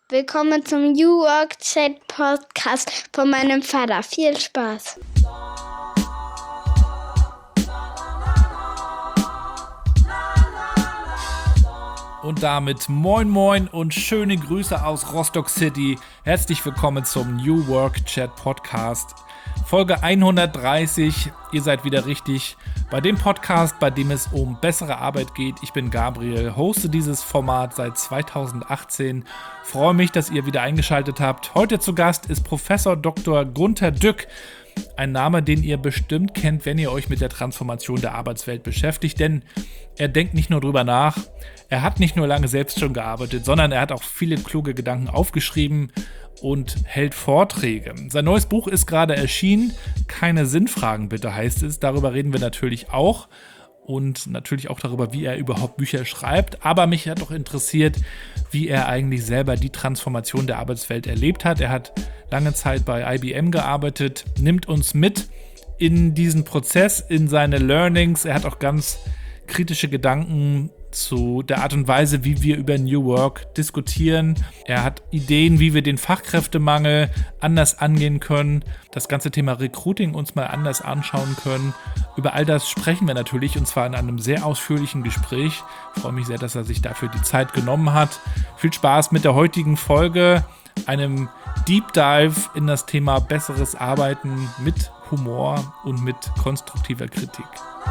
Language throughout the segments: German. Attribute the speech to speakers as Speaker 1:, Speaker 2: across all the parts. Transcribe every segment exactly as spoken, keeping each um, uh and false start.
Speaker 1: Willkommen zum New Work Chat Podcast von meinem Vater. Viel Spaß!
Speaker 2: Und damit moin moin und schöne Grüße aus Rostock City. Herzlich willkommen zum New Work Chat Podcast. Folge hundertdreißig. Ihr seid wieder richtig bei dem Podcast, bei dem es um bessere Arbeit geht. Ich bin Gabriel, hoste dieses Format seit zweitausendachtzehn. Freue mich, dass ihr wieder eingeschaltet habt. Heute zu Gast ist Professor Doktor Gunter Dück. Ein Name, den ihr bestimmt kennt, wenn ihr euch mit der Transformation der Arbeitswelt beschäftigt, denn er denkt nicht nur drüber nach, er hat nicht nur lange selbst schon gearbeitet, sondern er hat auch viele kluge Gedanken aufgeschrieben und hält Vorträge. Sein neues Buch ist gerade erschienen, Keine Sinnfragen bitte heißt es, darüber reden wir natürlich auch und natürlich auch darüber, wie er überhaupt Bücher schreibt, aber mich hat auch interessiert, wie er eigentlich selber die Transformation der Arbeitswelt erlebt hat. Er hat lange Zeit bei I B M gearbeitet, nimmt uns mit in diesen Prozess, in seine Learnings. Er hat auch ganz kritische Gedanken zu der Art und Weise, wie wir über New Work diskutieren. Er hat Ideen, wie wir den Fachkräftemangel anders angehen können, das ganze Thema Recruiting uns mal anders anschauen können. Über all das sprechen wir natürlich und zwar in einem sehr ausführlichen Gespräch. Ich freue mich sehr, dass er sich dafür die Zeit genommen hat. Viel Spaß mit der heutigen Folge, einem Deep Dive in das Thema besseres Arbeiten mit Humor und mit konstruktiver Kritik.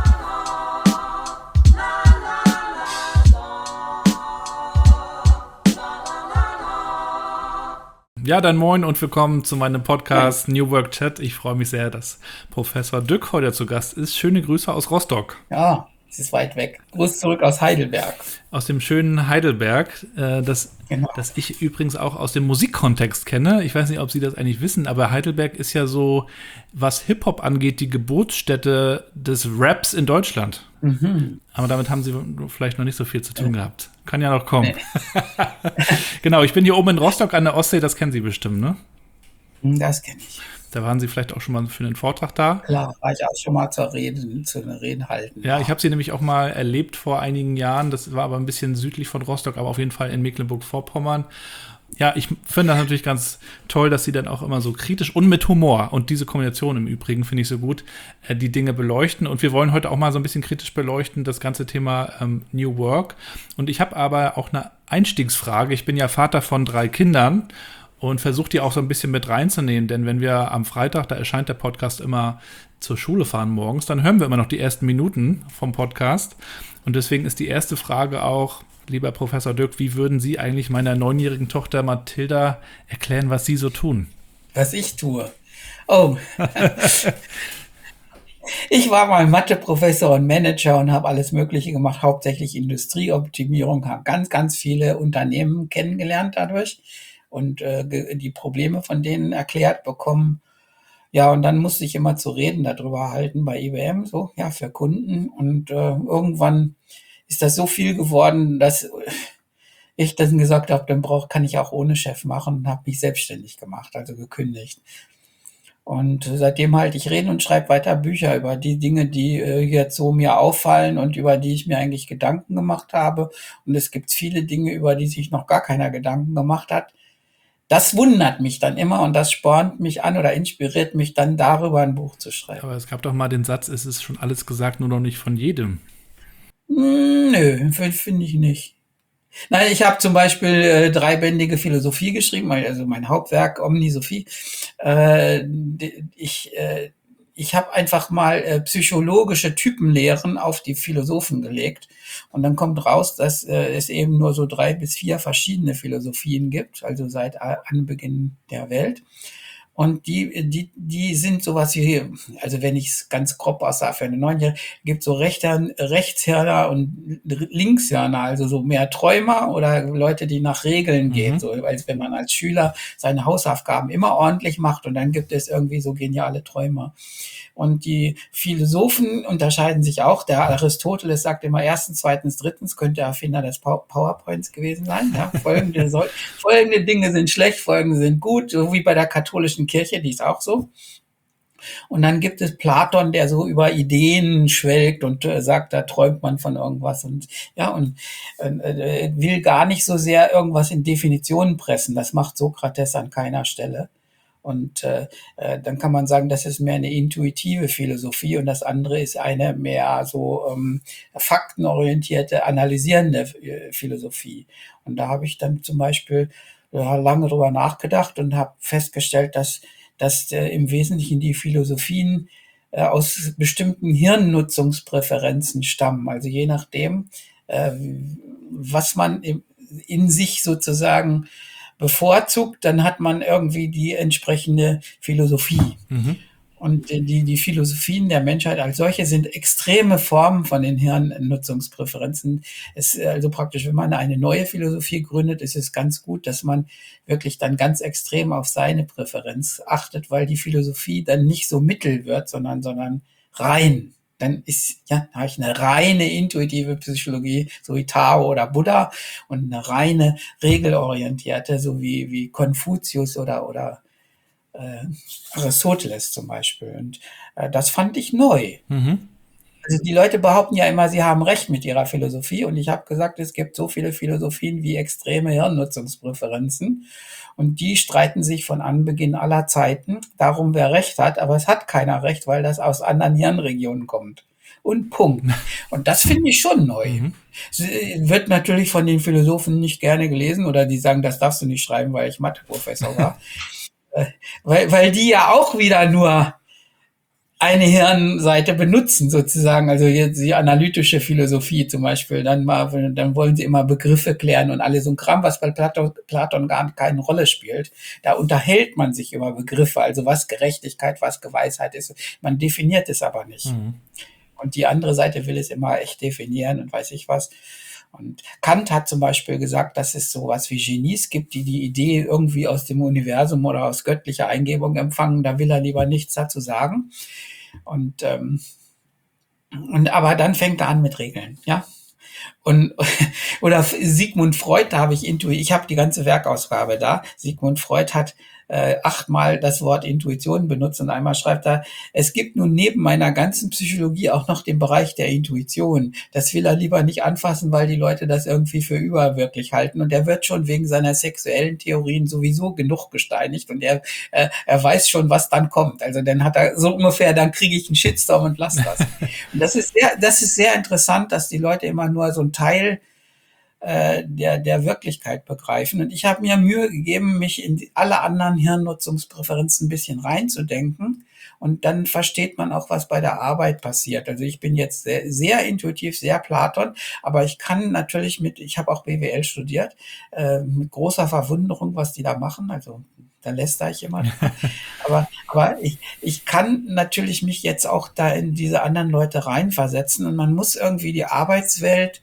Speaker 2: Ja, dann moin und willkommen zu meinem Podcast New Work Chat. Ich freue mich sehr, dass Professor Dück heute zu Gast ist. Schöne Grüße aus Rostock.
Speaker 3: Ja, es ist weit weg. Gruß zurück aus Heidelberg.
Speaker 2: Aus dem schönen Heidelberg, äh, das, genau. das ich übrigens auch aus dem Musikkontext kenne. Ich weiß nicht, ob Sie das eigentlich wissen, aber Heidelberg ist ja so, was Hip-Hop angeht, die Geburtsstätte des Raps in Deutschland. Mhm. Aber damit haben Sie vielleicht noch nicht so viel zu tun ja. gehabt. Kann ja noch kommen. Nee. Genau, ich bin hier oben in Rostock an der Ostsee, das kennen Sie bestimmt, ne?
Speaker 3: Das kenne ich.
Speaker 2: Da waren Sie vielleicht auch schon mal für einen Vortrag da.
Speaker 3: Klar, war ich auch schon mal zur Rede, zu einer Rede halten.
Speaker 2: Ja, ich habe Sie nämlich auch mal erlebt vor einigen Jahren. Das war aber ein bisschen südlich von Rostock, aber auf jeden Fall in Mecklenburg-Vorpommern. Ja, ich finde das natürlich ganz toll, dass Sie dann auch immer so kritisch und mit Humor, und diese Kombination im Übrigen finde ich so gut, äh, die Dinge beleuchten. Und wir wollen heute auch mal so ein bisschen kritisch beleuchten, das ganze Thema ähm, New Work. Und ich habe aber auch eine Einstiegsfrage. Ich bin ja Vater von drei Kindern und versuche die auch so ein bisschen mit reinzunehmen. Denn wenn wir am Freitag, da erscheint der Podcast immer, zur Schule fahren morgens, dann hören wir immer noch die ersten Minuten vom Podcast. Und deswegen ist die erste Frage auch, lieber Professor Dück, wie würden Sie eigentlich meiner neunjährigen Tochter Mathilda erklären, was Sie so tun?
Speaker 3: Was ich tue? Oh, ich war mal Mathe-Professor und Manager und habe alles Mögliche gemacht, hauptsächlich Industrieoptimierung, habe ganz, ganz viele Unternehmen kennengelernt dadurch und äh, die Probleme von denen erklärt bekommen. Ja, und dann musste ich immer zu reden darüber halten bei I B M, so, ja, für Kunden. Und äh, irgendwann ist das so viel geworden, dass ich dann gesagt habe, dann brauch, kann ich auch ohne Chef machen und habe mich selbstständig gemacht, also gekündigt. Und seitdem halte ich Reden und schreibe weiter Bücher über die Dinge, die äh, jetzt so mir auffallen und über die ich mir eigentlich Gedanken gemacht habe. Und es gibt viele Dinge, über die sich noch gar keiner Gedanken gemacht hat. Das wundert mich dann immer und das spornt mich an oder inspiriert mich dann darüber, ein Buch zu schreiben.
Speaker 2: Aber es gab doch mal den Satz, es ist schon alles gesagt, nur noch nicht von jedem.
Speaker 3: Nö, finde ich nicht. Nein, ich habe zum Beispiel äh, dreibändige Philosophie geschrieben, also mein Hauptwerk Omnisophie. Äh, ich äh, ich habe einfach mal äh, psychologische Typenlehren auf die Philosophen gelegt und dann kommt raus, dass äh, es eben nur so drei bis vier verschiedene Philosophien gibt, also seit Anbeginn der Welt. Und die, die, die sind sowas wie, also wenn ich es ganz grob aussage für eine Neunjährige, gibt so Rechter, Rechtshirner und Linkshirner, also so mehr Träumer oder Leute, die nach Regeln gehen, mhm. so als wenn man als Schüler seine Hausaufgaben immer ordentlich macht und dann gibt es irgendwie so geniale Träumer. Und die Philosophen unterscheiden sich auch. Der Aristoteles sagt immer erstens, zweitens, drittens, könnte der Erfinder des PowerPoints gewesen sein. Ja, folgende, soll, folgende Dinge sind schlecht, folgende sind gut, so wie bei der katholischen Kirche, die ist auch so. Und dann gibt es Platon, der so über Ideen schwelgt und äh, sagt, da träumt man von irgendwas und ja und äh, will gar nicht so sehr irgendwas in Definitionen pressen. Das macht Sokrates an keiner Stelle. Und äh, äh, dann kann man sagen, das ist mehr eine intuitive Philosophie und das andere ist eine mehr so ähm, faktenorientierte, analysierende äh, Philosophie. Und da habe ich dann zum Beispiel äh, lange drüber nachgedacht und habe festgestellt, dass, dass äh, im Wesentlichen die Philosophien äh, aus bestimmten Hirnnutzungspräferenzen stammen. Also je nachdem, äh, was man in, in sich sozusagen bevorzugt, dann hat man irgendwie die entsprechende Philosophie.
Speaker 2: Mhm.
Speaker 3: Und die, die Philosophien der Menschheit als solche sind extreme Formen von den Hirnnutzungspräferenzen. Es, also praktisch, wenn man eine neue Philosophie gründet, ist es ganz gut, dass man wirklich dann ganz extrem auf seine Präferenz achtet, weil die Philosophie dann nicht so mittel wird, sondern, sondern rein. Dann ist, ja, da habe ich eine reine intuitive Psychologie, so wie Tao oder Buddha, und eine reine regelorientierte, so wie, wie Konfuzius oder, oder äh, Aristoteles zum Beispiel. Und äh, das fand ich neu.
Speaker 2: Mhm.
Speaker 3: Also die Leute behaupten ja immer, sie haben recht mit ihrer Philosophie. Und ich habe gesagt, es gibt so viele Philosophien wie extreme Hirnnutzungspräferenzen. Und die streiten sich von Anbeginn aller Zeiten darum, wer recht hat. Aber es hat keiner recht, weil das aus anderen Hirnregionen kommt. Und Punkt. Und das finde ich schon neu.
Speaker 2: Mhm.
Speaker 3: Es wird natürlich von den Philosophen nicht gerne gelesen oder die sagen, das darfst du nicht schreiben, weil ich Matheprofessor war. weil, weil die ja auch wieder nur eine Hirnseite benutzen sozusagen, also jetzt die analytische Philosophie zum Beispiel, dann mal, dann wollen sie immer Begriffe klären und alles so ein Kram, was bei Platon, Platon gar keine Rolle spielt. Da unterhält man sich über Begriffe, also was Gerechtigkeit, was Geweisheit ist. Man definiert es aber nicht.
Speaker 2: Mhm.
Speaker 3: Und die andere Seite will es immer echt definieren und weiß ich was. Und Kant hat zum Beispiel gesagt, dass es sowas wie Genies gibt, die die Idee irgendwie aus dem Universum oder aus göttlicher Eingebung empfangen. Da will er lieber nichts dazu sagen. Und, ähm, und aber dann fängt er an mit Regeln, ja. Und oder Sigmund Freud, da habe ich Intuition, ich habe die ganze Werkausgabe da. Sigmund Freud hat äh, achtmal das Wort Intuition benutzt und einmal schreibt er, es gibt nun neben meiner ganzen Psychologie auch noch den Bereich der Intuition. Das will er lieber nicht anfassen, weil die Leute das irgendwie für überwirklich halten und er wird schon wegen seiner sexuellen Theorien sowieso genug gesteinigt und er äh, er weiß schon, was dann kommt. Also dann hat er so ungefähr, dann kriege ich einen Shitstorm und lass das. Und das ist sehr, das ist sehr interessant, dass die Leute immer nur so ein Teil der, der Wirklichkeit begreifen. Und ich habe mir Mühe gegeben, mich in alle anderen Hirnnutzungspräferenzen ein bisschen reinzudenken. Und dann versteht man auch, was bei der Arbeit passiert. Also ich bin jetzt sehr, sehr intuitiv, sehr Platon, aber ich kann natürlich mit, ich habe auch B W L studiert, äh, mit großer Verwunderung, was die da machen. Also da lästere ich immer. aber aber ich, ich kann natürlich mich jetzt auch da in diese anderen Leute reinversetzen. Und man muss irgendwie die Arbeitswelt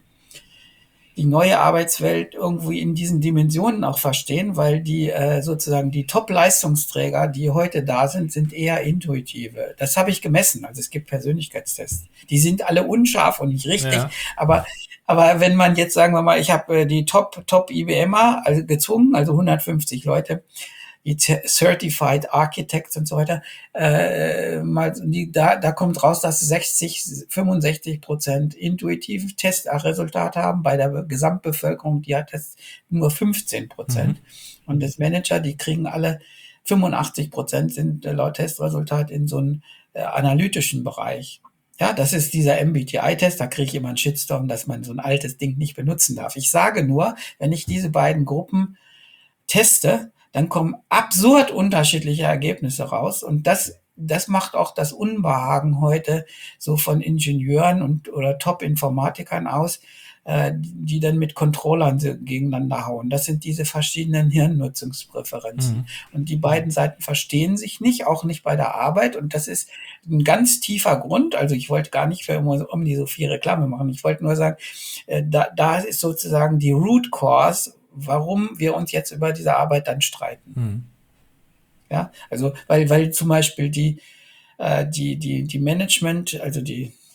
Speaker 3: die neue Arbeitswelt irgendwie in diesen Dimensionen auch verstehen, weil die äh, sozusagen die Top-Leistungsträger, die heute da sind, sind eher intuitive. Das habe ich gemessen. Also es gibt Persönlichkeitstests. Die sind alle unscharf und nicht richtig, ja. aber aber wenn man jetzt, sagen wir mal, ich habe äh, die Top Top IBMer also gezwungen, also hundertfünfzig Leute, die Certified Architects und so weiter, äh, mal, die, da, da kommt raus, dass sechzig, fünfundsechzig Prozent intuitive Testresultate haben. Bei der Gesamtbevölkerung, die hat das nur fünfzehn Prozent. Mhm. Und das Manager, die kriegen alle fünfundachtzig Prozent sind äh, laut Testresultat in so einem äh, analytischen Bereich. Ja, das ist dieser M B T I-Test, da kriege ich immer einen Shitstorm, dass man so ein altes Ding nicht benutzen darf. Ich sage nur, wenn ich diese beiden Gruppen teste, dann kommen absurd unterschiedliche Ergebnisse raus. Und das, das macht auch das Unbehagen heute so von Ingenieuren und oder Top-Informatikern aus, äh, die dann mit Controllern gegeneinander hauen. Das sind diese verschiedenen Hirnnutzungspräferenzen. Mhm. Und die beiden Seiten verstehen sich nicht, auch nicht bei der Arbeit. Und das ist ein ganz tiefer Grund. Also ich wollte gar nicht für Omni so viel Reklame machen. Ich wollte nur sagen, äh, da, da ist sozusagen die Root Cause, warum wir uns jetzt über diese Arbeit dann streiten. Mhm. Ja, also weil weil zum Beispiel die äh, die die die Management, also die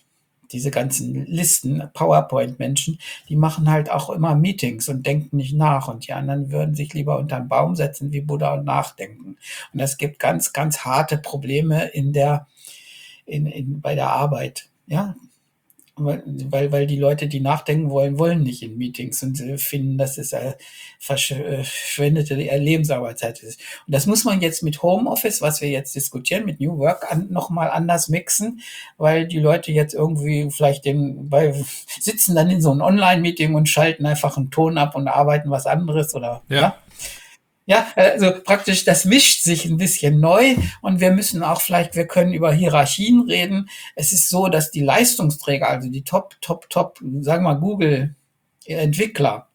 Speaker 3: diese ganzen Listen, PowerPoint-Menschen, die machen halt auch immer Meetings und denken nicht nach. Und die anderen würden sich lieber unter einen Baum setzen wie Buddha und nachdenken. Und das gibt ganz, ganz harte Probleme in der, in, in, bei der Arbeit. Ja, weil, weil weil die Leute, die nachdenken wollen, wollen nicht in Meetings und äh, finden, dass es äh, versch äh, verschwendete Lebensarbeitszeit ist. Und das muss man jetzt mit Homeoffice, was wir jetzt diskutieren, mit New Work an, nochmal anders mixen, weil die Leute jetzt irgendwie vielleicht den, bei, sitzen dann in so einem Online-Meeting und schalten einfach einen Ton ab und arbeiten was anderes oder
Speaker 2: Ja.
Speaker 3: ja. Ja, also praktisch, das mischt sich ein bisschen neu und wir müssen auch vielleicht, wir können über Hierarchien reden. Es ist so, dass die Leistungsträger, also die Top, Top, Top, sagen wir mal Google-Entwickler,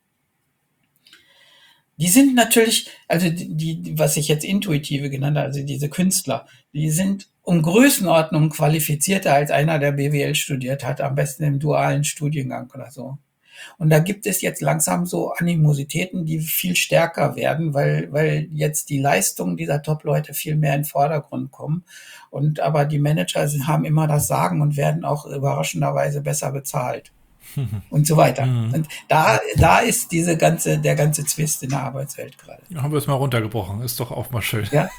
Speaker 3: die sind natürlich, also die, die, was ich jetzt Intuitive genannt habe, also diese Künstler, die sind um Größenordnung qualifizierter als einer, der B W L studiert hat, am besten im dualen Studiengang oder so. Und da gibt es jetzt langsam so Animositäten, die viel stärker werden, weil, weil jetzt die Leistungen dieser Top-Leute viel mehr in den Vordergrund kommen. Und aber die Manager haben immer das Sagen und werden auch überraschenderweise besser bezahlt. Und so weiter.
Speaker 2: Mhm.
Speaker 3: Und da, da ist diese ganze, der ganze Zwist in der Arbeitswelt gerade.
Speaker 2: Haben wir es mal runtergebrochen. Ist doch auch mal schön.
Speaker 3: Ja.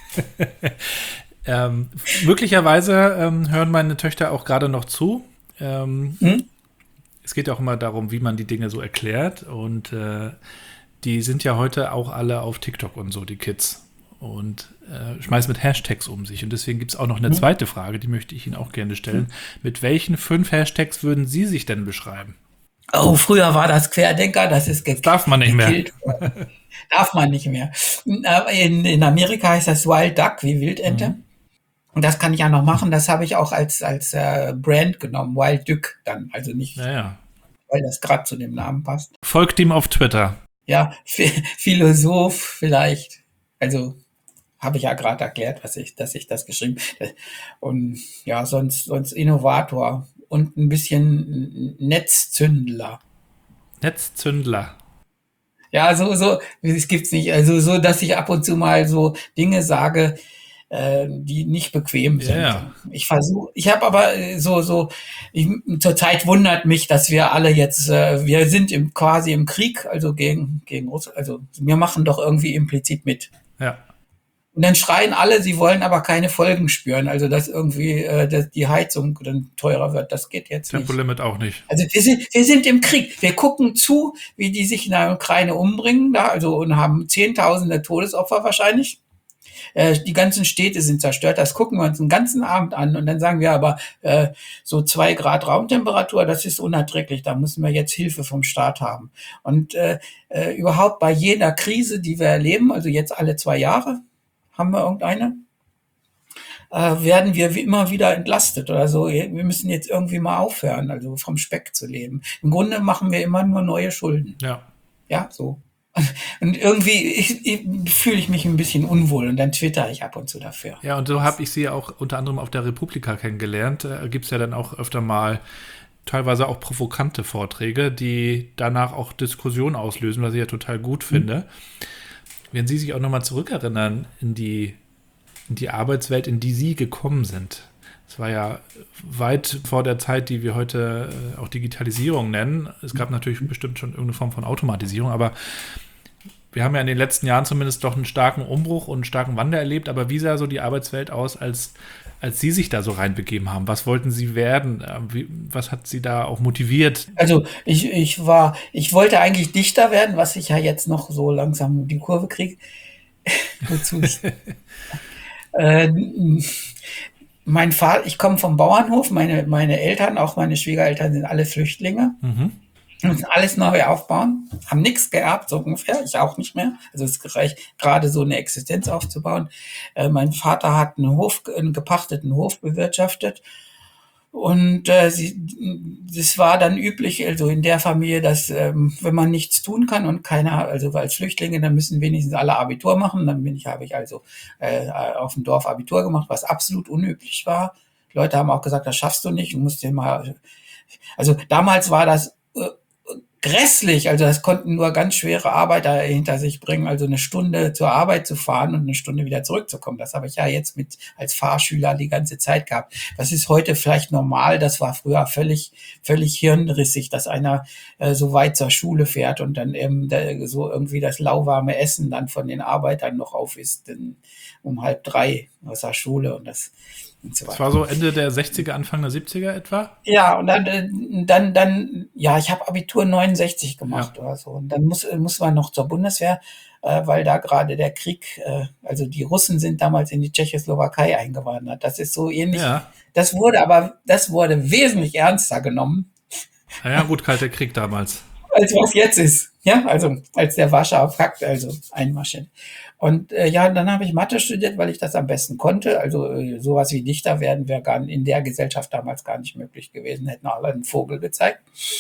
Speaker 2: ähm, möglicherweise ähm, hören meine Töchter auch gerade noch zu. Ähm,
Speaker 3: Hm?
Speaker 2: Es geht auch immer darum, wie man die Dinge so erklärt. Und äh, die sind ja heute auch alle auf TikTok und so, die Kids. Und äh, schmeißen mit Hashtags um sich. Und deswegen gibt es auch noch eine
Speaker 3: Hm?
Speaker 2: zweite Frage, die möchte ich Ihnen auch gerne stellen. Mit welchen fünf Hashtags würden Sie sich denn beschreiben?
Speaker 3: Oh, früher war das Querdenker, das ist ge-
Speaker 2: Darf man nicht mehr.
Speaker 3: gekillt worden. Darf man nicht mehr. In, in Amerika heißt das Wild Duck, wie Wildente.
Speaker 2: Mhm.
Speaker 3: Und das kann ich ja noch machen. Das habe ich auch als, als äh, Brand genommen. Wild Duck dann. Also nicht,
Speaker 2: Naja.
Speaker 3: weil das gerade zu dem Namen passt.
Speaker 2: Folgt ihm auf Twitter.
Speaker 3: Ja, Ph- Philosoph vielleicht. Also habe ich ja gerade erklärt, was ich, dass ich das geschrieben habe. Und ja, sonst, sonst Innovator und ein bisschen Netzzündler.
Speaker 2: Netzzündler.
Speaker 3: Ja, so, so, es gibt's nicht. Also so, dass ich ab und zu mal so Dinge sage, äh, die nicht bequem
Speaker 2: Ja,
Speaker 3: sind.
Speaker 2: ja.
Speaker 3: Ich versuche, ich habe aber äh, so, so, ich, zurzeit wundert mich, dass wir alle jetzt, äh, wir sind im, quasi im Krieg, also gegen, gegen Russland, also wir machen doch irgendwie implizit mit.
Speaker 2: Ja.
Speaker 3: Und dann schreien alle, sie wollen aber keine Folgen spüren, also dass irgendwie äh, dass die Heizung dann teurer wird, das geht jetzt nicht.
Speaker 2: Tempolimit auch nicht.
Speaker 3: Also wir sind, wir sind im Krieg. Wir gucken zu, wie die sich in der Ukraine umbringen, da, also und haben Zehntausende Todesopfer wahrscheinlich. Äh, die ganzen Städte sind zerstört. Das gucken wir uns den ganzen Abend an und dann sagen wir aber äh, so zwei Grad Raumtemperatur, das ist unerträglich. Da müssen wir jetzt Hilfe vom Staat haben. Und äh, äh, überhaupt bei jeder Krise, die wir erleben, also jetzt alle zwei Jahre, haben wir irgendeine, äh, werden wir wie immer wieder entlastet oder so. Wir müssen jetzt irgendwie mal aufhören, also vom Speck zu leben. Im Grunde machen wir immer nur neue Schulden.
Speaker 2: Ja.
Speaker 3: Ja, so. Und irgendwie ich, ich, fühle ich mich ein bisschen unwohl und dann twitter ich ab und zu dafür.
Speaker 2: Ja, und so habe ich sie auch unter anderem auf der Republika kennengelernt. Da gibt es ja dann auch öfter mal teilweise auch provokante Vorträge, die danach auch Diskussionen auslösen, was ich ja total gut finde. Mhm. Wenn Sie sich auch nochmal zurückerinnern in die, in die Arbeitswelt, in die Sie gekommen sind. Das war ja weit vor der Zeit, die wir heute äh, auch Digitalisierung nennen. Es gab natürlich bestimmt schon irgendeine Form von Automatisierung, aber wir haben ja in den letzten Jahren zumindest doch einen starken Umbruch und einen starken Wandel erlebt. Aber wie sah so die Arbeitswelt aus, als, als Sie sich da so reinbegeben haben? Was wollten Sie werden? Wie, was hat Sie da auch motiviert?
Speaker 3: Also ich, ich war, ich wollte eigentlich Dichter werden, was ich ja jetzt noch so langsam die Kurve kriege. Wozu ich äh, mein Vater, ich komme vom Bauernhof, meine, meine Eltern, auch meine Schwiegereltern sind alle Flüchtlinge.
Speaker 2: Mhm.
Speaker 3: Müssen alles neu aufbauen, haben nichts geerbt, so ungefähr, ich auch nicht mehr. Also es reicht gerade so eine Existenz aufzubauen. Äh, mein Vater hat einen Hof, einen gepachteten Hof bewirtschaftet und äh, sie, das war dann üblich, also in der Familie, dass ähm, wenn man nichts tun kann und keiner, also als Flüchtlinge, dann müssen wenigstens alle Abitur machen. Dann bin ich, habe ich also äh, auf dem Dorf Abitur gemacht, was absolut unüblich war. Die Leute haben auch gesagt, das schaffst du nicht, du musst dir mal, also damals war das grässlich. Also das konnten nur ganz schwere Arbeiter hinter sich bringen. Also eine Stunde zur Arbeit zu fahren und eine Stunde wieder zurückzukommen. Das habe ich ja jetzt mit als Fahrschüler die ganze Zeit gehabt. Das ist heute vielleicht normal. Das war früher völlig, völlig hirnrissig, dass einer äh, so weit zur Schule fährt und dann eben da, so irgendwie das lauwarme Essen dann von den Arbeitern noch auf ist, denn um halb drei aus der Schule und das und so weiter.
Speaker 2: Das war so Ende der sechziger, Anfang der siebziger etwa?
Speaker 3: Ja, und dann, äh, dann, dann, ja, ich habe Abitur neunundsechzig gemacht
Speaker 2: Ja.
Speaker 3: oder so. Und dann muss, muss man noch zur Bundeswehr, äh, weil da gerade der Krieg, äh, also die Russen sind damals in die Tschechoslowakei eingewandert. Das ist so ähnlich.
Speaker 2: Ja.
Speaker 3: Das wurde aber, das wurde wesentlich ernster genommen,
Speaker 2: Naja, gut, Kalter Krieg damals.
Speaker 3: als was jetzt ist. Ja, also als der Warschauer Pakt, also einmarschiert. Und äh, ja, dann habe ich Mathe studiert, weil ich das am besten konnte. Also äh, sowas wie Dichter werden wäre gar in der Gesellschaft damals gar nicht möglich gewesen, hätten alle einen Vogel gezeigt.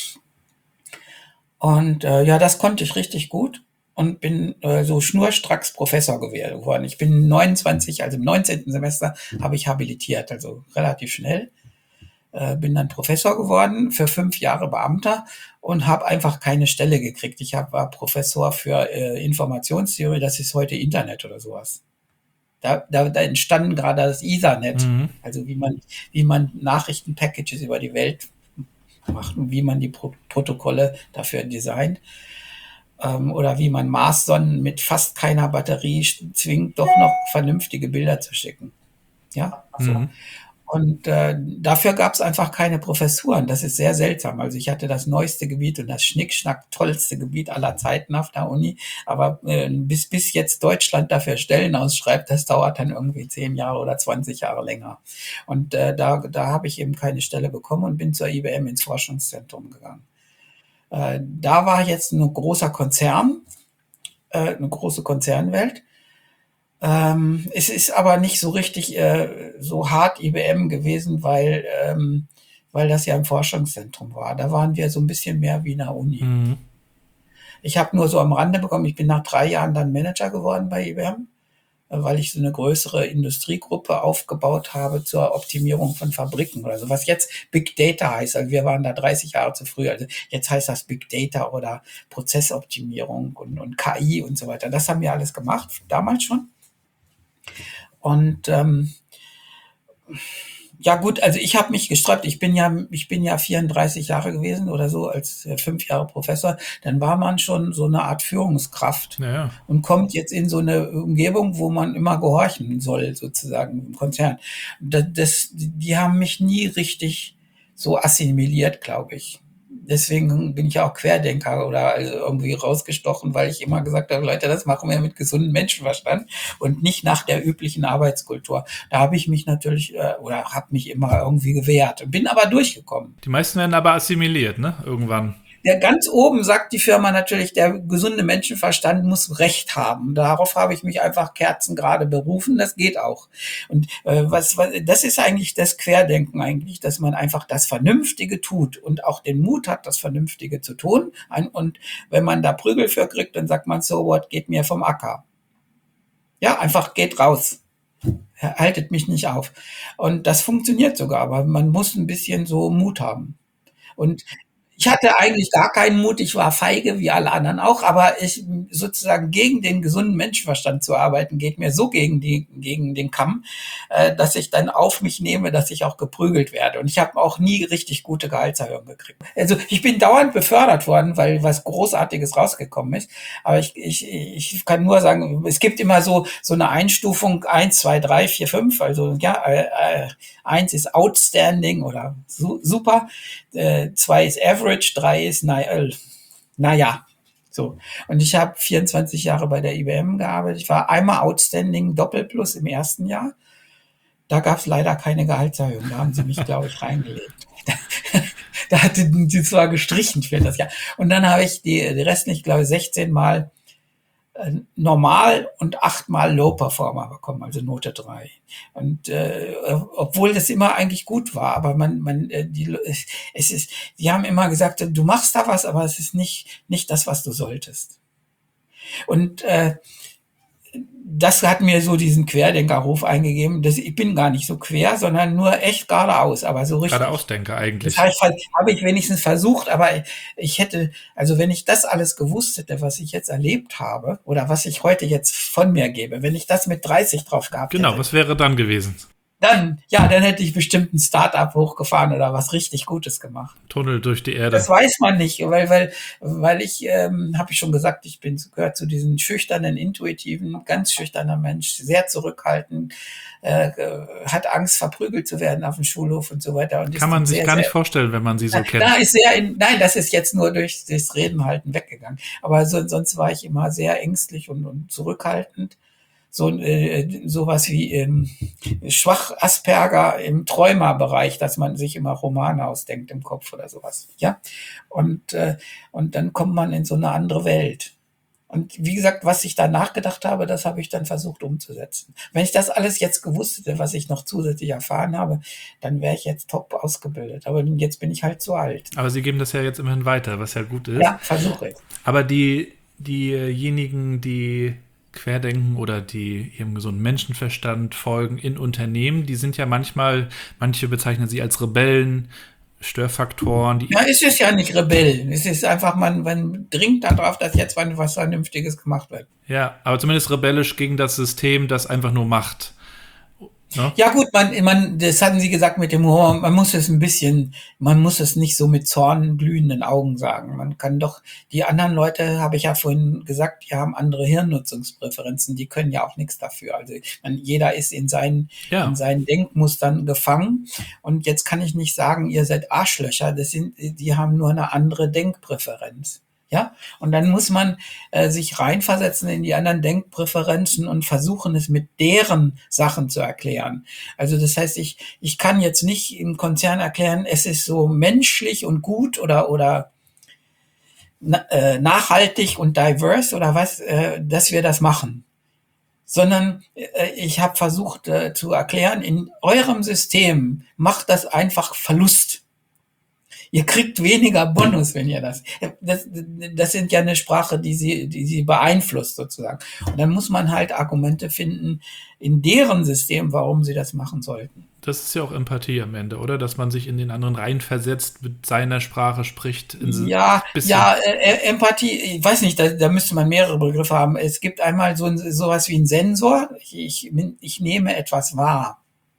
Speaker 3: Und äh, ja, das konnte ich richtig gut und bin äh, so schnurstracks Professor geworden. Ich bin neunundzwanzig, also im neunzehnten Semester habe ich habilitiert, also relativ schnell. Äh, bin dann Professor geworden, für fünf Jahre Beamter und habe einfach keine Stelle gekriegt. Ich hab, war Professor für äh, Informationstheorie, das ist heute Internet oder sowas. Da, da, da entstanden gerade das Ethernet,
Speaker 2: Mhm.
Speaker 3: also wie man, wie man Nachrichtenpackages über die Welt macht und wie man die Pro- Protokolle dafür designt. Ähm, oder wie man Marssonden mit fast keiner Batterie sch- zwingt, doch noch vernünftige Bilder zu schicken. Ja, so.
Speaker 2: Mhm.
Speaker 3: Und äh, dafür gab es einfach keine Professuren. Das ist sehr seltsam. Also ich hatte das neueste Gebiet und das schnickschnack tollste Gebiet aller Zeiten auf der Uni. Aber äh, bis, bis jetzt Deutschland dafür Stellen ausschreibt, das dauert dann irgendwie zehn Jahre oder zwanzig Jahre länger. Und äh, da, da habe ich eben keine Stelle bekommen und bin zur I B M ins Forschungszentrum gegangen. Äh, da war jetzt ein großer Konzern, äh, eine große Konzernwelt. Ähm, es ist aber nicht so richtig äh, so hart I B M gewesen, weil, ähm, weil das ja im Forschungszentrum war. Da waren wir so ein bisschen mehr wie in der Uni.
Speaker 2: Mhm.
Speaker 3: Ich habe nur so am Rande bekommen, ich bin nach drei Jahren dann Manager geworden bei I B M, äh, weil ich so eine größere Industriegruppe aufgebaut habe zur Optimierung von Fabriken oder so, was jetzt Big Data heißt. Also wir waren da dreißig Jahre zu früh. Also jetzt heißt das Big Data oder Prozessoptimierung und, und K I und so weiter. Das haben wir alles gemacht, damals schon. Und ähm, ja gut, also ich habe mich gesträubt. Ich bin ja, ich bin ja vierunddreißig Jahre gewesen oder so als äh, fünf Jahre Professor. Dann war man schon so eine Art Führungskraft
Speaker 2: Naja.
Speaker 3: und kommt jetzt in so eine Umgebung, wo man immer gehorchen soll, sozusagen im Konzern. Das, das, die haben mich nie richtig so assimiliert, glaube ich. Deswegen bin ich auch Querdenker oder also irgendwie rausgestochen, weil ich immer gesagt habe, Leute, das machen wir mit gesundem Menschenverstand und nicht nach der üblichen Arbeitskultur. Da habe ich mich natürlich äh, oder habe mich immer irgendwie gewehrt, bin aber durchgekommen.
Speaker 2: Die meisten werden aber assimiliert, ne? Irgendwann.
Speaker 3: Der ganz oben sagt die Firma natürlich, der gesunde Menschenverstand muss Recht haben. Darauf habe ich mich einfach kerzengerade berufen. Das geht auch. Und äh, was, was, das ist eigentlich das Querdenken eigentlich, dass man einfach das Vernünftige tut und auch den Mut hat, das Vernünftige zu tun. Und wenn man da Prügel für kriegt, dann sagt man, so what, geht mir vom Acker. Ja, einfach geht raus. Haltet mich nicht auf. Und das funktioniert sogar, aber man muss ein bisschen so Mut haben. Und ich hatte eigentlich gar keinen Mut, ich war feige, wie alle anderen auch, aber ich sozusagen gegen den gesunden Menschenverstand zu arbeiten, geht mir so gegen die gegen den Kamm, äh, dass ich dann auf mich nehme, dass ich auch geprügelt werde. Und ich habe auch nie richtig gute Gehaltserhöhungen gekriegt. Also ich bin dauernd befördert worden, weil was Großartiges rausgekommen ist. Aber ich, ich, ich kann nur sagen, es gibt immer so so eine Einstufung eins, zwei, drei, vier, fünf. Also ja, äh, eins ist outstanding oder su super, äh, zwei ist average, drei ist naja, naja. So. Und ich habe vierundzwanzig Jahre bei der I B M gearbeitet. Ich war einmal outstanding Doppelplus im ersten Jahr. Da gab es leider keine Gehaltserhöhung. Da haben sie mich, glaube ich, reingelegt. Da hatten sie zwar gestrichen für das Jahr. Und dann habe ich die, die restlichen, glaube ich, sechzehn Mal äh, normal und achtmal Low Performer bekommen, also Note drei. Und äh, obwohl das immer eigentlich gut war, aber man, man, äh, die, es ist, die haben immer gesagt, du machst da was, aber es ist nicht, nicht das, was du solltest. Und äh, das hat mir so diesen Querdenkerruf eingegeben. Das, ich bin gar nicht so quer, sondern nur echt geradeaus, aber so richtig.
Speaker 2: Geradeausdenker eigentlich.
Speaker 3: Das habe ich, habe ich wenigstens versucht, aber ich hätte, also wenn ich das alles gewusst hätte, was ich jetzt erlebt habe oder was ich heute jetzt von mir gebe, wenn ich das mit dreißig drauf gehabt
Speaker 2: Genau,
Speaker 3: hätte.
Speaker 2: was wäre dann gewesen?
Speaker 3: Dann, ja, dann hätte ich bestimmt ein Start-up hochgefahren oder was richtig Gutes gemacht.
Speaker 2: Tunnel durch die Erde.
Speaker 3: Das weiß man nicht, weil, weil, weil ich, ähm, habe ich schon gesagt, ich bin, gehört zu diesen schüchternen, intuitiven, ganz schüchterner Mensch, sehr zurückhaltend, äh, hat Angst, verprügelt zu werden auf dem Schulhof und so weiter. Und
Speaker 2: Kann man sich
Speaker 3: sehr,
Speaker 2: gar nicht
Speaker 3: sehr,
Speaker 2: vorstellen, wenn man sie so
Speaker 3: na,
Speaker 2: kennt.
Speaker 3: na, ist sehr in, nein, das ist jetzt nur durch das Reden halten weggegangen. Aber so, sonst war ich immer sehr ängstlich und, und zurückhaltend. So äh, sowas wie ähm, schwach Asperger im Träumerbereich, dass man sich immer Romane ausdenkt im Kopf oder sowas, ja. Und äh, und dann kommt man in so eine andere Welt. Und wie gesagt, was ich da nachgedacht habe, das habe ich dann versucht umzusetzen. Wenn ich das alles jetzt gewusst hätte, was ich noch zusätzlich erfahren habe, dann wäre ich jetzt top ausgebildet. Aber jetzt bin ich halt zu alt.
Speaker 2: Aber Sie geben das ja jetzt immerhin weiter, was ja gut ist.
Speaker 3: Ja, versuche ich.
Speaker 2: Aber die diejenigen, die Querdenken oder die ihrem gesunden Menschenverstand folgen in Unternehmen, die sind ja manchmal, manche bezeichnen sie als Rebellen, Störfaktoren. Die
Speaker 3: Ja, es ist ja nicht Rebellen. Es ist einfach, man, man dringt darauf, dass jetzt was Vernünftiges gemacht wird.
Speaker 2: Ja, aber zumindest rebellisch gegen das System, das einfach nur macht. Ne?
Speaker 3: Ja gut, man, man, das hatten Sie gesagt mit dem Humor, man muss es ein bisschen, man muss es nicht so mit zornglühenden Augen sagen. Man kann doch, die anderen Leute, habe ich ja vorhin gesagt, die haben andere Hirnnutzungspräferenzen, die können ja auch nichts dafür. Also man, jeder ist in seinen,
Speaker 2: Ja.
Speaker 3: in seinen Denkmustern gefangen und jetzt kann ich nicht sagen, ihr seid Arschlöcher, das sind, die haben nur eine andere Denkpräferenz. Ja, und dann muss man äh, sich reinversetzen in die anderen Denkpräferenzen und versuchen, es mit deren Sachen zu erklären. Also das heißt, ich ich kann jetzt nicht im Konzern erklären, es ist so menschlich und gut oder oder na, äh, nachhaltig und diverse oder was, äh, dass wir das machen. Sondern äh, ich habe versucht äh, zu erklären, in eurem System macht das einfach Verlust. Ihr kriegt weniger Bonus, wenn ihr das, das, das sind ja eine Sprache, die sie, die sie beeinflusst sozusagen. Und dann muss man halt Argumente finden in deren System, warum sie das machen sollten.
Speaker 2: Das ist ja auch Empathie am Ende, oder? Dass man sich in den anderen reinversetzt, mit seiner Sprache spricht. In
Speaker 3: Ja,
Speaker 2: bisschen-
Speaker 3: ja, äh, Empathie, ich weiß nicht, da, da müsste man mehrere Begriffe haben. Es gibt einmal so ein, sowas wie ein Sensor. Ich, ich, ich nehme etwas wahr.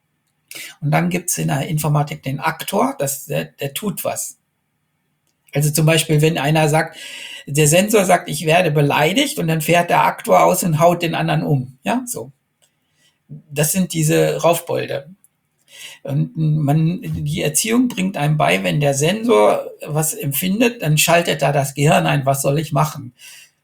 Speaker 3: Und dann gibt's in der Informatik den Aktor, das, der, der tut was. Also zum Beispiel, wenn einer sagt, der Sensor sagt, ich werde beleidigt und dann fährt der Aktor aus und haut den anderen um. Ja, so. Das sind diese Raufbolde. Und man, die Erziehung bringt einem bei, wenn der Sensor was empfindet, dann schaltet da das Gehirn ein, was soll ich machen?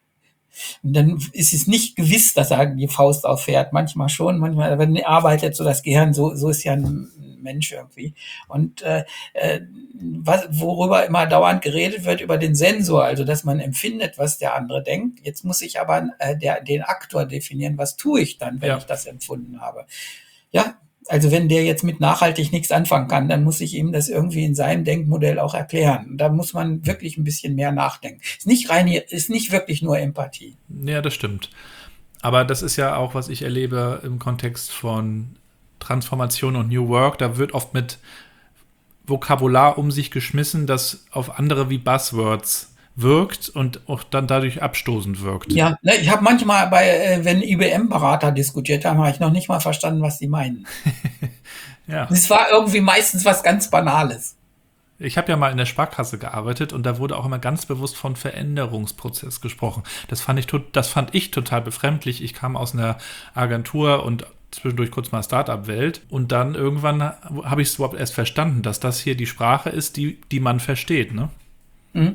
Speaker 3: Und dann ist es nicht gewiss, dass er die Faust auffährt. Manchmal schon, manchmal aber arbeitet so das Gehirn, so, so ist ja ein Mensch irgendwie. Und äh, äh, was, worüber immer dauernd geredet wird, über den Sensor, also dass man empfindet, was der andere denkt. Jetzt muss ich aber äh, der, den Aktor definieren, was tue ich dann, wenn
Speaker 2: Ja.
Speaker 3: ich das empfunden habe. Ja, also wenn der jetzt mit nachhaltig nichts anfangen kann, dann muss ich ihm das irgendwie in seinem Denkmodell auch erklären. Da muss man wirklich ein bisschen mehr nachdenken. Ist nicht rein, ist nicht wirklich nur Empathie.
Speaker 2: Ja, das stimmt. Aber das ist ja auch, was ich erlebe im Kontext von Transformation und New Work. Da wird oft mit Vokabular um sich geschmissen, das auf andere wie Buzzwords wirkt und auch dann dadurch abstoßend wirkt.
Speaker 3: Ja, ne, ich habe manchmal bei, äh, wenn I B M-Berater diskutiert haben, habe ich noch nicht mal verstanden, was die meinen.
Speaker 2: Ja.
Speaker 3: Es war irgendwie meistens was ganz Banales.
Speaker 2: Ich habe ja mal in der Sparkasse gearbeitet und da wurde auch immer ganz bewusst von Veränderungsprozess gesprochen. Das fand ich, to- das fand ich total befremdlich. Ich kam aus einer Agentur und zwischendurch kurz mal Startup-Welt und dann irgendwann habe ich es überhaupt erst verstanden, dass das hier die Sprache ist, die, die man versteht, ne?
Speaker 3: Mhm.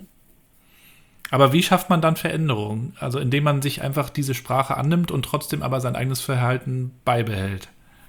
Speaker 2: Aber wie schafft man dann Veränderung? Also indem man sich einfach diese Sprache annimmt und trotzdem aber sein eigenes Verhalten beibehält.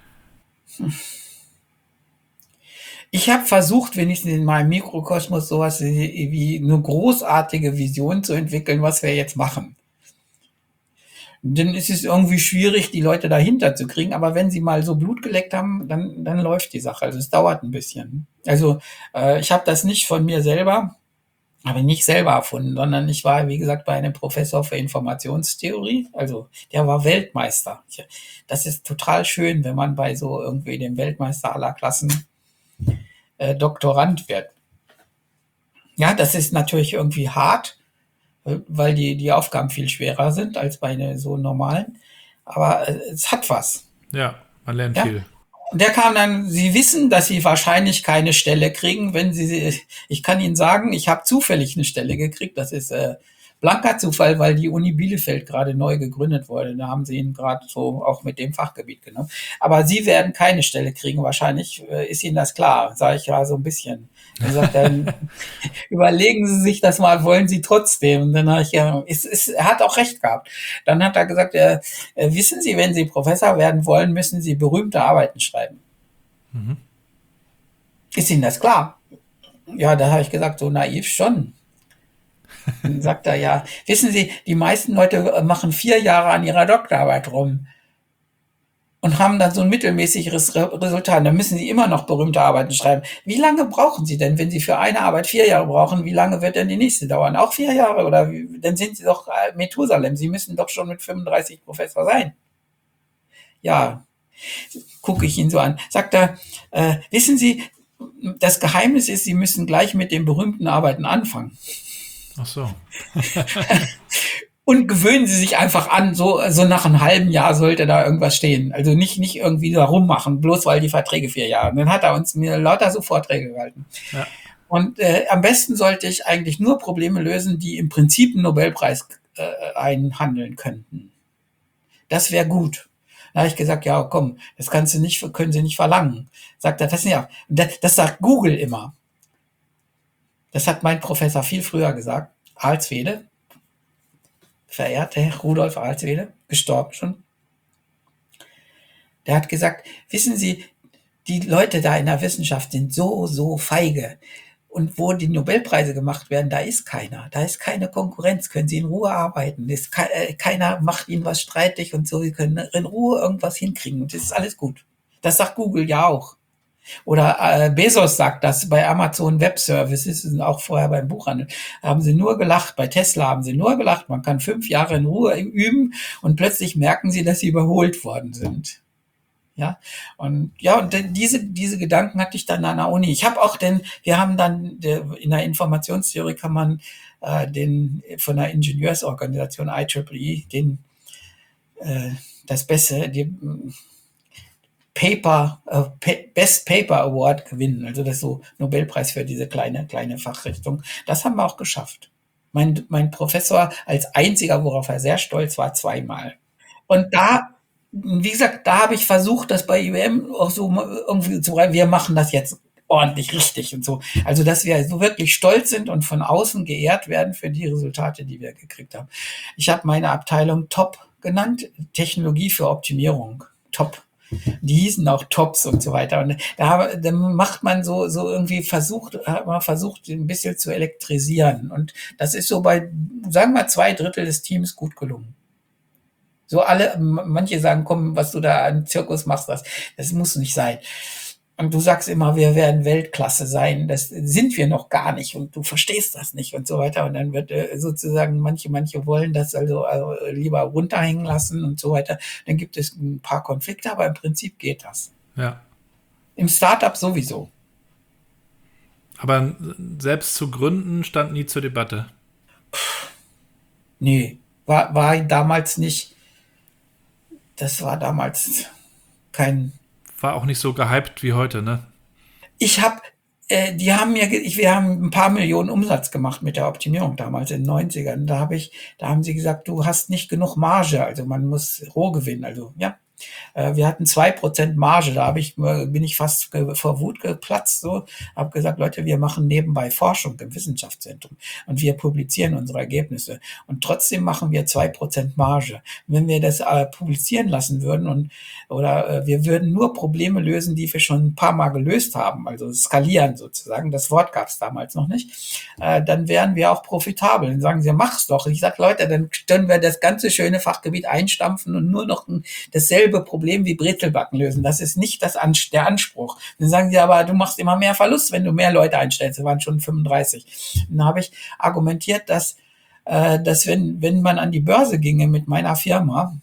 Speaker 3: Ich habe versucht, wenigstens in meinem Mikrokosmos sowas wie wie eine großartige Vision zu entwickeln, was wir jetzt machen. Dann ist es irgendwie schwierig, die Leute dahinter zu kriegen, aber wenn sie mal so Blut geleckt haben, dann, dann läuft die Sache. Also es dauert ein bisschen. Also äh, ich habe das nicht von mir selber. habe ich nicht selber erfunden, sondern ich war, wie gesagt, bei einem Professor für Informationstheorie. Also der war Weltmeister. Das ist total schön, wenn man bei so irgendwie dem Weltmeister aller Klassen äh, Doktorand wird. Ja, das ist natürlich irgendwie hart, weil die, die Aufgaben viel schwerer sind als bei einer so normalen. Aber äh, es hat was.
Speaker 2: Ja, man lernt
Speaker 3: Ja?
Speaker 2: viel.
Speaker 3: Und der kam dann, Sie wissen, dass Sie wahrscheinlich keine Stelle kriegen, wenn Sie, ich kann Ihnen sagen, ich habe zufällig eine Stelle gekriegt, das ist äh, blanker Zufall, weil die Uni Bielefeld gerade neu gegründet wurde, da haben sie ihn gerade so auch mit dem Fachgebiet genommen. Aber Sie werden keine Stelle kriegen, wahrscheinlich, äh, ist Ihnen das klar, sage ich ja so ein bisschen. Dann sagt er, überlegen Sie sich das mal, wollen Sie trotzdem? Und dann habe ich ja, es, es, er hat auch recht gehabt. Dann hat er gesagt, äh, äh, wissen Sie, wenn Sie Professor werden wollen, müssen Sie berühmte Arbeiten schreiben.
Speaker 2: Mhm.
Speaker 3: Ist Ihnen das klar? Ja, da habe ich gesagt, so naiv schon. Dann sagt er, ja, wissen Sie, die meisten Leute machen vier Jahre an ihrer Doktorarbeit rum und haben dann so ein mittelmäßiges Re- Resultat. Dann müssen Sie immer noch berühmte Arbeiten schreiben. Wie lange brauchen Sie denn, wenn Sie für eine Arbeit vier Jahre brauchen? Wie lange wird denn die nächste dauern? Auch vier Jahre? Oder wie, dann sind Sie doch äh, Methusalem. Sie müssen doch schon mit fünfunddreißig Professor sein. Ja, gucke ich ihn so an. Sagt er, äh, wissen Sie, das Geheimnis ist, Sie müssen gleich mit den berühmten Arbeiten anfangen.
Speaker 2: Ach so.
Speaker 3: Und gewöhnen Sie sich einfach an, so, so nach einem halben Jahr sollte da irgendwas stehen. Also nicht, nicht irgendwie da rummachen, bloß weil die Verträge vier Jahre. Und dann hat er uns mir lauter so Vorträge gehalten.
Speaker 2: Ja.
Speaker 3: Und äh, am besten sollte ich eigentlich nur Probleme lösen, die im Prinzip einen Nobelpreis äh, einhandeln könnten. Das wäre gut. Da habe ich gesagt, ja, komm, das kannst du nicht, können Sie nicht verlangen. Sagt er, das, ja, das, das sagt Google immer. Das hat mein Professor viel früher gesagt. Alswede, verehrter Herr Rudolf Alswede, gestorben schon. Der hat gesagt, wissen Sie, die Leute da in der Wissenschaft sind so, so feige. Und wo die Nobelpreise gemacht werden, da ist keiner. Da ist keine Konkurrenz. Können Sie in Ruhe arbeiten. Ist ke äh, keiner macht Ihnen was streitig und so. Sie können in Ruhe irgendwas hinkriegen. Und das ist alles gut. Das sagt Google ja auch. Oder äh, Bezos sagt das bei Amazon Web Services und auch vorher beim Buchhandel. Da haben sie nur gelacht. Bei Tesla haben sie nur gelacht. Man kann fünf Jahre in Ruhe üben und plötzlich merken sie, dass sie überholt worden sind. Ja, und ja, und diese, diese Gedanken hatte ich dann an der Uni. Ich habe auch den, wir haben dann in der Informationstheorie kann man äh, den von der Ingenieursorganisation I E E E, den äh, das Beste, die Paper, äh, Best Paper Award gewinnen, also das so Nobelpreis für diese kleine, kleine Fachrichtung. Das haben wir auch geschafft. Mein, mein Professor als einziger, worauf er sehr stolz war, zweimal. Und da, wie gesagt, da habe ich versucht, das bei I B M auch so irgendwie zu bleiben. Wir machen das jetzt ordentlich richtig und so. Also, dass wir so wirklich stolz sind und von außen geehrt werden für die Resultate, die wir gekriegt haben. Ich habe meine Abteilung Top genannt, Technologie für Optimierung. Top. Die hießen auch Tops und so weiter. Und da, da macht man so, so irgendwie versucht, hat man versucht, ein bisschen zu elektrisieren. Und das ist so bei, sagen wir mal, zwei Drittel des Teams gut gelungen. So alle, manche sagen, komm, was du da an Zirkus machst, das, das muss nicht sein. Und du sagst immer, wir werden Weltklasse sein. Das sind wir noch gar nicht und du verstehst das nicht und so weiter. Und dann wird äh, sozusagen, manche, manche wollen das also, also lieber runterhängen lassen und so weiter. Dann gibt es ein paar Konflikte, aber im Prinzip geht das.
Speaker 2: Ja.
Speaker 3: Im Startup sowieso.
Speaker 2: Aber selbst zu gründen stand nie zur Debatte.
Speaker 3: Nee, war, war damals nicht. Das war damals kein.
Speaker 2: War auch nicht so gehypt wie heute, ne?
Speaker 3: Ich habe, äh, die haben mir, ich, wir haben ein paar Millionen Umsatz gemacht mit der Optimierung damals in den neunzigern. Da habe ich, da haben sie gesagt, du hast nicht genug Marge, also man muss Rohgewinn, also ja. Wir hatten zwei Prozent Marge, da hab ich, bin ich fast vor Wut geplatzt, so, habe gesagt, Leute, wir machen nebenbei Forschung im Wissenschaftszentrum und wir publizieren unsere Ergebnisse und trotzdem machen wir zwei Prozent Marge. Wenn wir das äh, publizieren lassen würden und oder äh, wir würden nur Probleme lösen, die wir schon ein paar Mal gelöst haben, also skalieren sozusagen, das Wort gab es damals noch nicht, äh, dann wären wir auch profitabel. Dann sagen sie, mach's doch. Und ich sage, Leute, dann können wir das ganze schöne Fachgebiet einstampfen und nur noch ein, dasselbe Problem Problem wie Brezelbacken lösen. Das ist nicht das An- der Anspruch. Dann sagen sie aber, du machst immer mehr Verlust, wenn du mehr Leute einstellst. Das waren schon fünfunddreißig. Dann habe ich argumentiert, dass, äh, dass wenn, wenn man an die Börse ginge mit meiner Firma,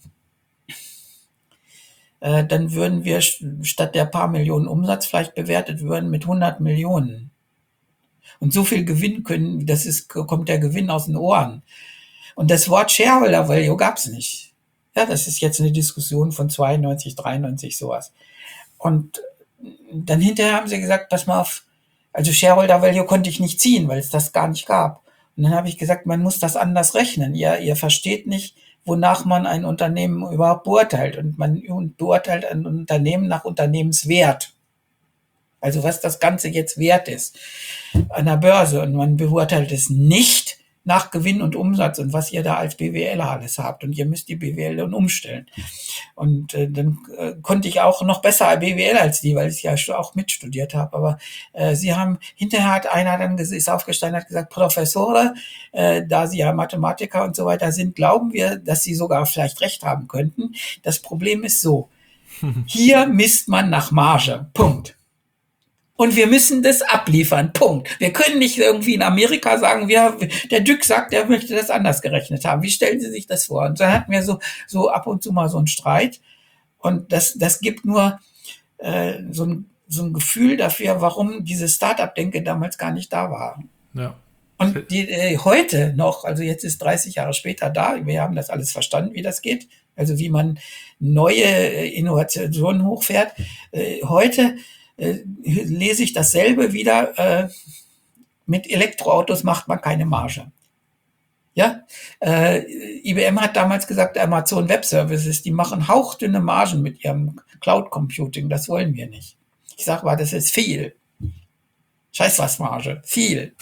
Speaker 3: äh, dann würden wir statt der paar Millionen Umsatz vielleicht bewertet würden mit hundert Millionen. Und so viel Gewinn können, das ist, kommt der Gewinn aus den Ohren. Und das Wort Shareholder Value gab's nicht. Ja, das ist jetzt eine Diskussion von zweiundneunzig, dreiundneunzig, sowas. Und dann hinterher haben sie gesagt, pass mal auf, also Shareholder Value konnte ich nicht ziehen, weil es das gar nicht gab. Und dann habe ich gesagt, man muss das anders rechnen. Ihr, ihr versteht nicht, wonach man ein Unternehmen überhaupt beurteilt. Und man beurteilt ein Unternehmen nach Unternehmenswert. Also was das Ganze jetzt wert ist an der Börse. Und man beurteilt es nicht nach Gewinn und Umsatz und was ihr da als BWLer alles habt. Und ihr müsst die B W L dann umstellen. Und äh, dann äh, konnte ich auch noch besser B W L als die, weil ich ja auch mitstudiert habe. Aber äh, sie haben, hinterher hat einer dann ges- ist aufgestanden und hat gesagt, Professore, äh, da Sie ja Mathematiker und so weiter sind, glauben wir, dass Sie sogar vielleicht recht haben könnten. Das Problem ist so, hier misst man nach Marge. Punkt. Und wir müssen das abliefern. Punkt. Wir können nicht irgendwie in Amerika sagen, wir, der Dück sagt, er möchte das anders gerechnet haben. Wie stellen Sie sich das vor? Und dann hatten wir so, so ab und zu mal so einen Streit. Und das, das gibt nur äh, so, ein, so ein Gefühl dafür, warum diese Start-up-Denke damals gar nicht da war.
Speaker 2: Ja.
Speaker 3: Und die, äh, heute noch, also jetzt ist dreißig Jahre später da, wir haben das alles verstanden, wie das geht. Also wie man neue äh, Innovationen hochfährt. Äh, heute äh, lese ich dasselbe wieder, äh, mit Elektroautos macht man keine Marge. Ja, äh, I B M hat damals gesagt, Amazon Web Services, die machen hauchdünne Margen mit ihrem Cloud Computing, das wollen wir nicht. Ich sage mal, das ist viel. Scheiß was Marge, viel.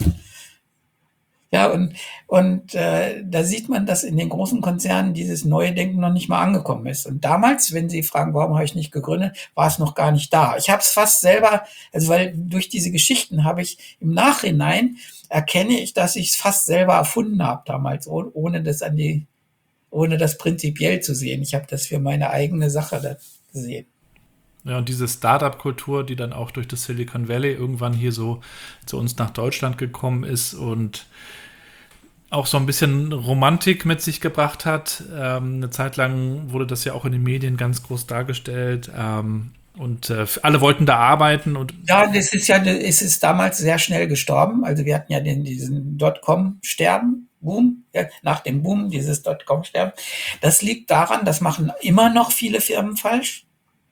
Speaker 3: Ja, und, und äh, da sieht man, dass in den großen Konzernen dieses neue Denken noch nicht mal angekommen ist. Und damals, wenn Sie fragen, warum habe ich nicht gegründet, war es noch gar nicht da. Ich habe es fast selber, also weil durch diese Geschichten habe ich im Nachhinein, erkenne ich, dass ich es fast selber erfunden habe damals, oh- ohne das an die, ohne das prinzipiell zu sehen. Ich habe das für meine eigene Sache da gesehen.
Speaker 2: Ja, und diese Startup-Kultur, die dann auch durch das Silicon Valley irgendwann hier so zu uns nach Deutschland gekommen ist und auch so ein bisschen Romantik mit sich gebracht hat. Ähm, eine Zeit lang wurde das ja auch in den Medien ganz groß dargestellt. Ähm, und äh, alle wollten da arbeiten. Und
Speaker 3: Ja, das ist ja, es ist damals sehr schnell gestorben. Also wir hatten ja den, diesen Dotcom-Sterben, Boom, ja, nach dem Boom dieses Dotcom-Sterben. Das liegt daran, das machen immer noch viele Firmen falsch.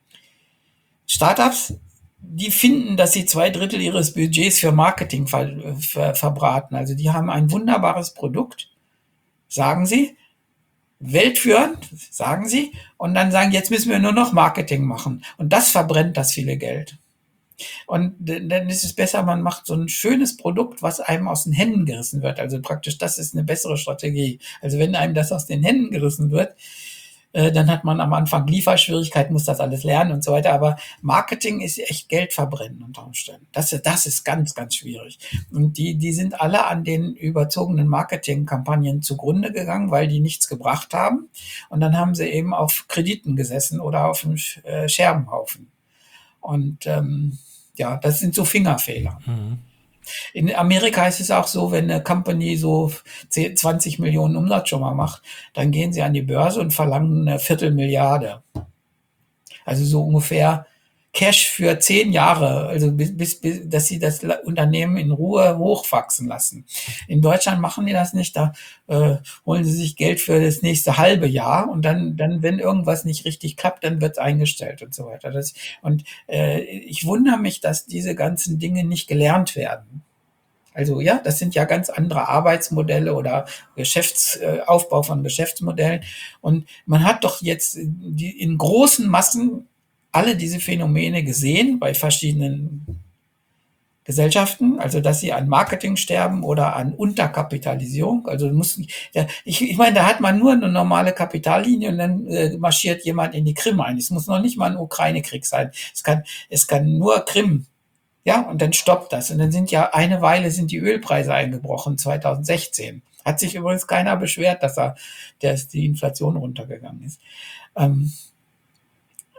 Speaker 3: Startups, die finden, dass sie zwei Drittel ihres Budgets für Marketing ver, ver, verbraten. Also die haben ein wunderbares Produkt, sagen sie, weltführend, sagen sie, und dann sagen, jetzt müssen wir nur noch Marketing machen. Und das verbrennt das viele Geld. Und dann ist es besser, man macht so ein schönes Produkt, was einem aus den Händen gerissen wird. Also praktisch, das ist eine bessere Strategie. Also wenn einem das aus den Händen gerissen wird, äh, dann hat man am Anfang Lieferschwierigkeiten, muss das alles lernen und so weiter. Aber Marketing ist echt Geld verbrennen unter Umständen. Das, das ist ganz, ganz schwierig. Und die, die sind alle an den überzogenen Marketingkampagnen zugrunde gegangen, weil die nichts gebracht haben. Und dann haben sie eben auf Krediten gesessen oder auf einem äh, Scherbenhaufen. Und ähm, ja, das sind so Fingerfehler.
Speaker 2: Mhm.
Speaker 3: In Amerika ist es auch so, wenn eine Company so zehn, zwanzig Millionen Umsatz schon mal macht, dann gehen sie an die Börse und verlangen eine Viertelmilliarde. Also so ungefähr Cash für zehn Jahre, also bis, bis, bis dass sie das Unternehmen in Ruhe hochwachsen lassen. In Deutschland machen die das nicht, da äh, holen sie sich Geld für das nächste halbe Jahr und dann, dann wenn irgendwas nicht richtig klappt, dann wird's eingestellt und so weiter. Das, und äh, ich wundere mich, dass diese ganzen Dinge nicht gelernt werden. Also ja, das sind ja ganz andere Arbeitsmodelle oder Geschäftsaufbau von Geschäftsmodellen. Und man hat doch jetzt die, in großen Massen alle diese Phänomene gesehen bei verschiedenen Gesellschaften, also dass sie an Marketing sterben oder an Unterkapitalisierung. Also muss, ja, ich, ich meine, da hat man nur eine normale Kapitallinie und dann äh, marschiert jemand in die Krim ein. Es muss noch nicht mal ein Ukraine-Krieg sein. Es kann, es kann nur Krim. Ja, und dann stoppt das. Und dann sind ja eine Weile sind die Ölpreise eingebrochen, zwanzig sechzehn. Hat sich übrigens keiner beschwert, dass er, dass die Inflation runtergegangen ist. Ähm,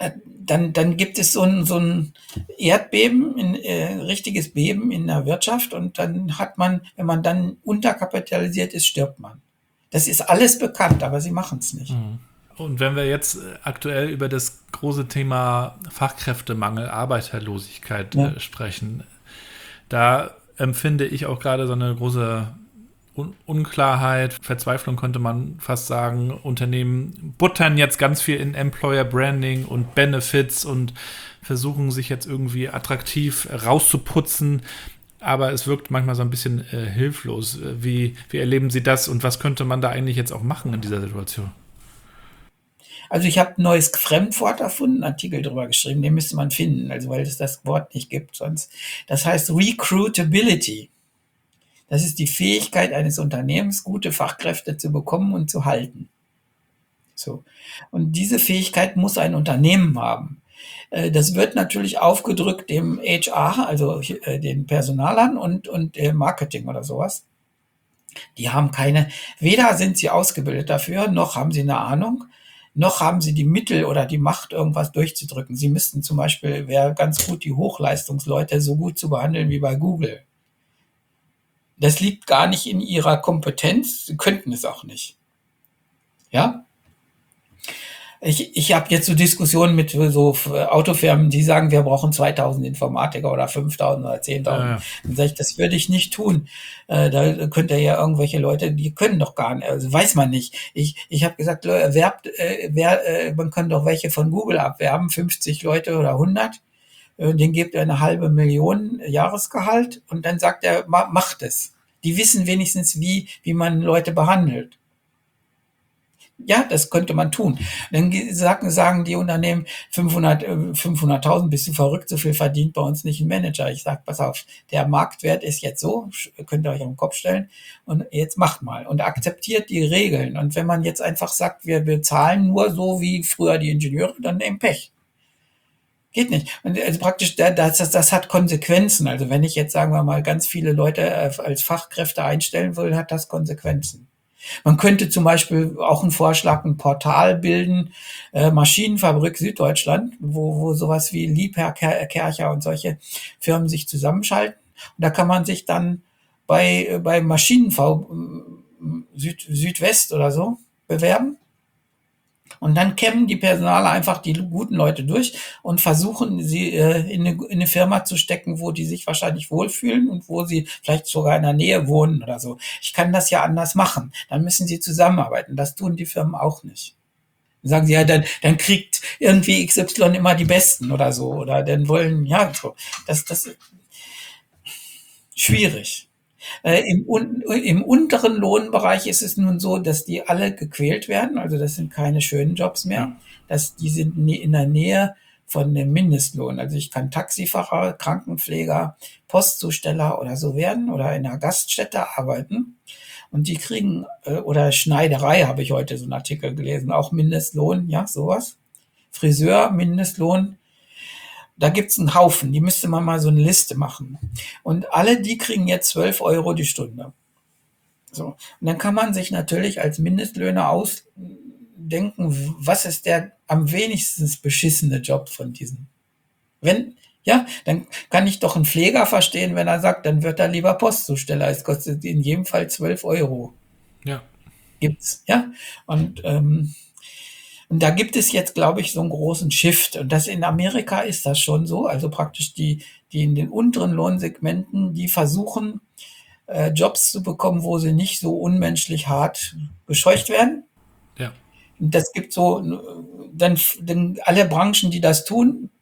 Speaker 3: dann, dann gibt es so ein, so ein Erdbeben, ein äh, richtiges Beben in der Wirtschaft und dann hat man, wenn man dann unterkapitalisiert ist, stirbt man. Das ist alles bekannt, aber sie machen es nicht.
Speaker 2: Und wenn wir jetzt aktuell über das große Thema Fachkräftemangel, Arbeiterlosigkeit
Speaker 3: Ja.
Speaker 2: äh, sprechen, da empfinde ich auch gerade so eine große Un- Unklarheit, Verzweiflung könnte man fast sagen. Unternehmen buttern jetzt ganz viel in Employer Branding und Benefits und versuchen sich jetzt irgendwie attraktiv rauszuputzen. Aber es wirkt manchmal so ein bisschen äh, hilflos. Wie, wie erleben Sie das und was könnte man da eigentlich jetzt auch machen in dieser Situation?
Speaker 3: Also ich habe ein neues Fremdwort erfunden, einen Artikel drüber geschrieben, den müsste man finden, also weil es das Wort nicht gibt sonst. Das heißt Recruitability. Das ist die Fähigkeit eines Unternehmens, gute Fachkräfte zu bekommen und zu halten. So. Und diese Fähigkeit muss ein Unternehmen haben. Äh, Das wird natürlich aufgedrückt dem H R, also äh, den Personalern und, und dem Marketing oder sowas. Die haben keine, weder sind sie ausgebildet dafür, noch haben sie eine Ahnung, noch haben sie die Mittel oder die Macht, irgendwas durchzudrücken. Sie müssten zum Beispiel, wäre ganz gut, die Hochleistungsleute so gut zu behandeln wie bei Google. Das liegt gar nicht in ihrer Kompetenz. Sie könnten es auch nicht. Ja? Ich, ich habe jetzt so Diskussionen mit so Autofirmen, die sagen, wir brauchen zweitausend Informatiker oder fünftausend oder zehntausend.
Speaker 2: Ja, ja.
Speaker 3: Dann sage ich, das würde ich nicht tun. Äh, da könnt ihr ja irgendwelche Leute, die können doch gar nicht, also weiß man nicht. Ich, ich habe gesagt, Leute, werbt, äh, wer, äh, man kann doch welche von Google abwerben, fünfzig Leute oder hundert. Äh, den gebt ihr eine halbe Million Jahresgehalt und dann sagt er, ma, macht es. Die wissen wenigstens, wie, wie man Leute behandelt. Ja, das könnte man tun. Dann ge- sagen, sagen die Unternehmen fünfhundert, äh, fünfhunderttausend, bist du verrückt, so viel verdient bei uns nicht ein Manager. Ich sage, pass auf, der Marktwert ist jetzt so, sch- könnt ihr euch auf den Kopf stellen und jetzt macht mal und akzeptiert die Regeln. Und wenn man jetzt einfach sagt, wir bezahlen nur so wie früher die Ingenieure, dann eben Pech. Geht nicht. Und also praktisch, da- das, das, das hat Konsequenzen. Also wenn ich jetzt, sagen wir mal, ganz viele Leute äh, als Fachkräfte einstellen will, hat das Konsequenzen. Man könnte zum Beispiel auch einen Vorschlag, ein Portal bilden, äh, Maschinenfabrik Süddeutschland, wo, wo sowas wie Liebherr, Ker- Kercher und solche Firmen sich zusammenschalten. Und da kann man sich dann bei, äh, bei Maschinenbau ähm, Süd, Südwest oder so bewerben. Und dann kämmen die Personaler einfach die guten Leute durch und versuchen, sie äh, in, eine, in eine Firma zu stecken, wo die sich wahrscheinlich wohlfühlen und wo sie vielleicht sogar in der Nähe wohnen oder so. Ich kann das ja anders machen. Dann müssen sie zusammenarbeiten. Das tun die Firmen auch nicht. Dann sagen sie, ja, dann, dann kriegt irgendwie X Y immer die Besten oder so. Oder dann wollen, ja, so. Das, das ist schwierig. Äh, im, un, Im unteren Lohnbereich ist es nun so, dass die alle gequält werden. Also das sind keine schönen Jobs mehr.
Speaker 2: Ja.
Speaker 3: Das, die sind nie in der Nähe von dem Mindestlohn. Also ich kann Taxifahrer, Krankenpfleger, Postzusteller oder so werden oder in einer Gaststätte arbeiten. Und die kriegen, äh, oder Schneiderei habe ich heute so einen Artikel gelesen, auch Mindestlohn, ja, sowas. Friseur, Mindestlohn. Da gibt's einen Haufen, die müsste man mal so eine Liste machen. Und alle, die kriegen jetzt zwölf Euro die Stunde. So. Und dann kann man sich natürlich als Mindestlöhner ausdenken, was ist der am wenigsten beschissene Job von diesen. Wenn, ja, dann kann ich doch einen Pfleger verstehen, wenn er sagt, dann wird er lieber Postzusteller. Es kostet in jedem Fall zwölf Euro.
Speaker 2: Ja.
Speaker 3: Gibt's, ja. Und, ähm, und da gibt es jetzt, glaube ich, so einen großen Shift. Und das in Amerika ist das schon so. Also praktisch die, die in den unteren Lohnsegmenten, die versuchen, äh, Jobs zu bekommen, wo sie nicht so unmenschlich hart gescheucht werden.
Speaker 2: Ja.
Speaker 3: Und das gibt so, äh, dann, dann alle Branchen, die das tun,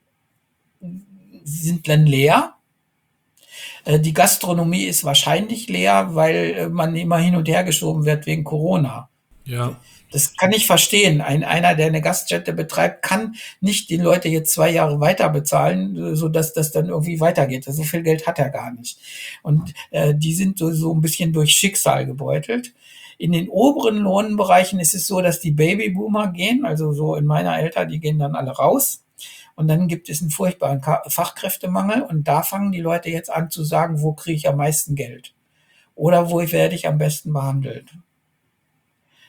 Speaker 3: sind dann leer. Äh, die Gastronomie ist wahrscheinlich leer, weil äh, man immer hin und her geschoben wird wegen Corona.
Speaker 2: Ja.
Speaker 3: Das kann ich verstehen. Ein, einer, der eine Gaststätte betreibt, kann nicht die Leute jetzt zwei Jahre weiter bezahlen, so dass das dann irgendwie weitergeht. So viel Geld hat er gar nicht. Und äh, die sind so, so ein bisschen durch Schicksal gebeutelt. In den oberen Lohnbereichen ist es so, dass die Babyboomer gehen, also so in meiner Alter, die gehen dann alle raus. Und dann gibt es einen furchtbaren Ka- Fachkräftemangel. Und da fangen die Leute jetzt an zu sagen, wo kriege ich am meisten Geld? Oder wo werde ich am besten behandelt?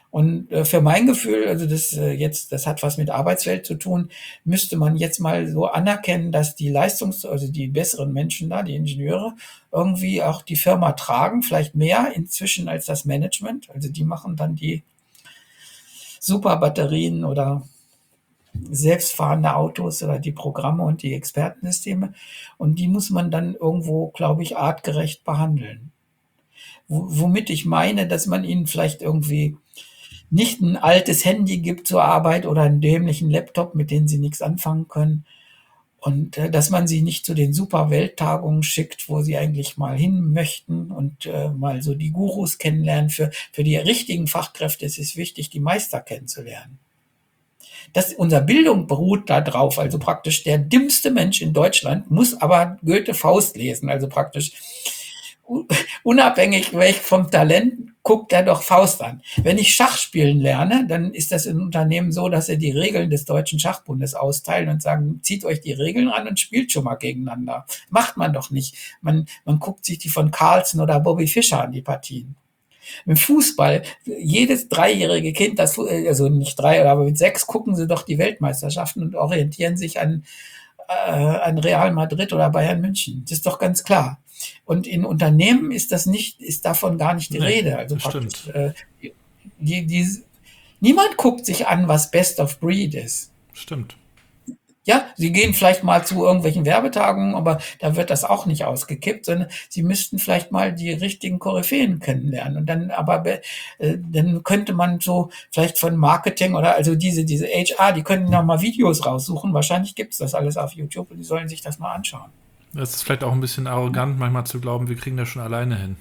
Speaker 3: Und äh, für mein Gefühl, also das äh, jetzt, das hat was mit Arbeitswelt zu tun, müsste man jetzt mal so anerkennen, dass die Leistungs-, also die besseren Menschen da, die Ingenieure, irgendwie auch die Firma tragen, vielleicht mehr inzwischen als das Management. Also die machen dann die Superbatterien oder selbstfahrende Autos oder die Programme und die Expertensysteme. Und die muss man dann irgendwo, glaube ich, artgerecht behandeln. W- womit ich meine, dass man ihnen vielleicht irgendwie nicht ein altes Handy gibt zur Arbeit oder einen dämlichen Laptop, mit dem sie nichts anfangen können. Und äh, dass man sie nicht zu den super Welttagungen schickt, wo sie eigentlich mal hin möchten und äh, mal so die Gurus kennenlernen. Für, für die richtigen Fachkräfte ist es wichtig, die Meister kennenzulernen. Das, unser Bildung beruht da drauf. Also praktisch der dümmste Mensch in Deutschland muss aber Goethe Faust lesen. Also praktisch u- unabhängig welch vom Talent, guckt er doch Faust an. Wenn ich Schach spielen lerne, dann ist das in Unternehmen so, dass sie die Regeln des Deutschen Schachbundes austeilen und sagen, zieht euch die Regeln an und spielt schon mal gegeneinander. Macht man doch nicht. Man, man guckt sich die von Carlsen oder Bobby Fischer an, die Partien. Im Fußball, jedes dreijährige Kind, das, also nicht drei, aber mit sechs, gucken sie doch die Weltmeisterschaften und orientieren sich an, äh, an Real Madrid oder Bayern München. Das ist doch ganz klar. Und in Unternehmen ist das nicht, ist davon gar nicht die
Speaker 2: Nee,
Speaker 3: Rede. Also
Speaker 2: das
Speaker 3: praktisch,
Speaker 2: stimmt.
Speaker 3: äh, die, die, niemand guckt sich an, was Best of Breed ist.
Speaker 2: Stimmt.
Speaker 3: Ja, sie gehen vielleicht mal zu irgendwelchen Werbetagungen, aber da wird das auch nicht ausgekippt, sondern sie müssten vielleicht mal die richtigen Koryphäen kennenlernen. Und dann aber, be- äh, dann könnte man so vielleicht von Marketing oder also diese, diese H R, die können noch mal Videos raussuchen. Wahrscheinlich gibt's das alles auf YouTube und die sollen sich das mal anschauen.
Speaker 2: Es ist vielleicht auch ein bisschen arrogant, manchmal zu glauben, wir kriegen das schon alleine hin.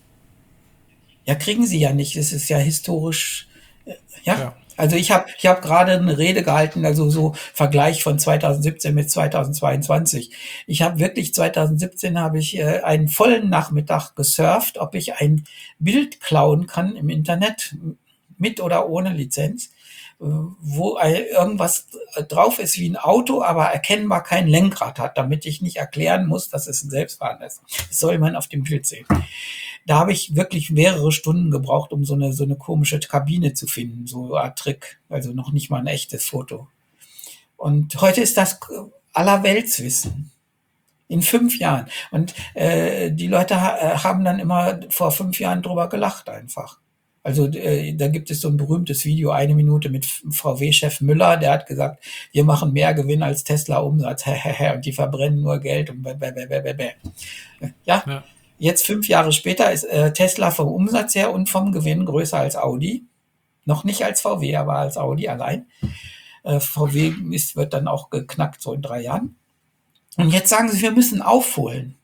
Speaker 3: Ja, kriegen sie ja nicht. Es ist ja historisch, äh, ja.
Speaker 2: Ja.
Speaker 3: Also ich habe ich hab gerade eine Rede gehalten, also so Vergleich von zweitausendsiebzehn mit zweitausendzweiundzwanzig. Ich habe wirklich zweitausendsiebzehn habe ich äh, einen vollen Nachmittag gesurft, ob ich ein Bild klauen kann im Internet, mit oder ohne Lizenz, äh, wo ein- irgendwas drauf ist wie ein Auto, aber erkennbar kein Lenkrad hat, damit ich nicht erklären muss, dass es ein Selbstfahrendes ist. Das soll man auf dem Bild sehen. Da habe ich wirklich mehrere Stunden gebraucht, um so eine, so eine komische Kabine zu finden, so eine Art Trick, also noch nicht mal ein echtes Foto. Und heute ist das Allerweltswissen. In fünf Jahren. Und äh, die Leute ha äh, haben dann immer vor fünf Jahren drüber gelacht einfach. Also äh, da gibt es so ein berühmtes Video, eine Minute mit V W-Chef Müller, der hat gesagt, wir machen mehr Gewinn als Tesla-Umsatz, und die verbrennen nur Geld und bäh, bäh, bäh, bäh, bäh. Ja,
Speaker 2: Ja.
Speaker 3: jetzt fünf Jahre später ist äh, Tesla vom Umsatz her und vom Gewinn größer als Audi. Noch nicht als V W, aber als Audi allein. Äh, V W ist, wird dann auch geknackt, so in drei Jahren. Und jetzt sagen sie, wir müssen aufholen.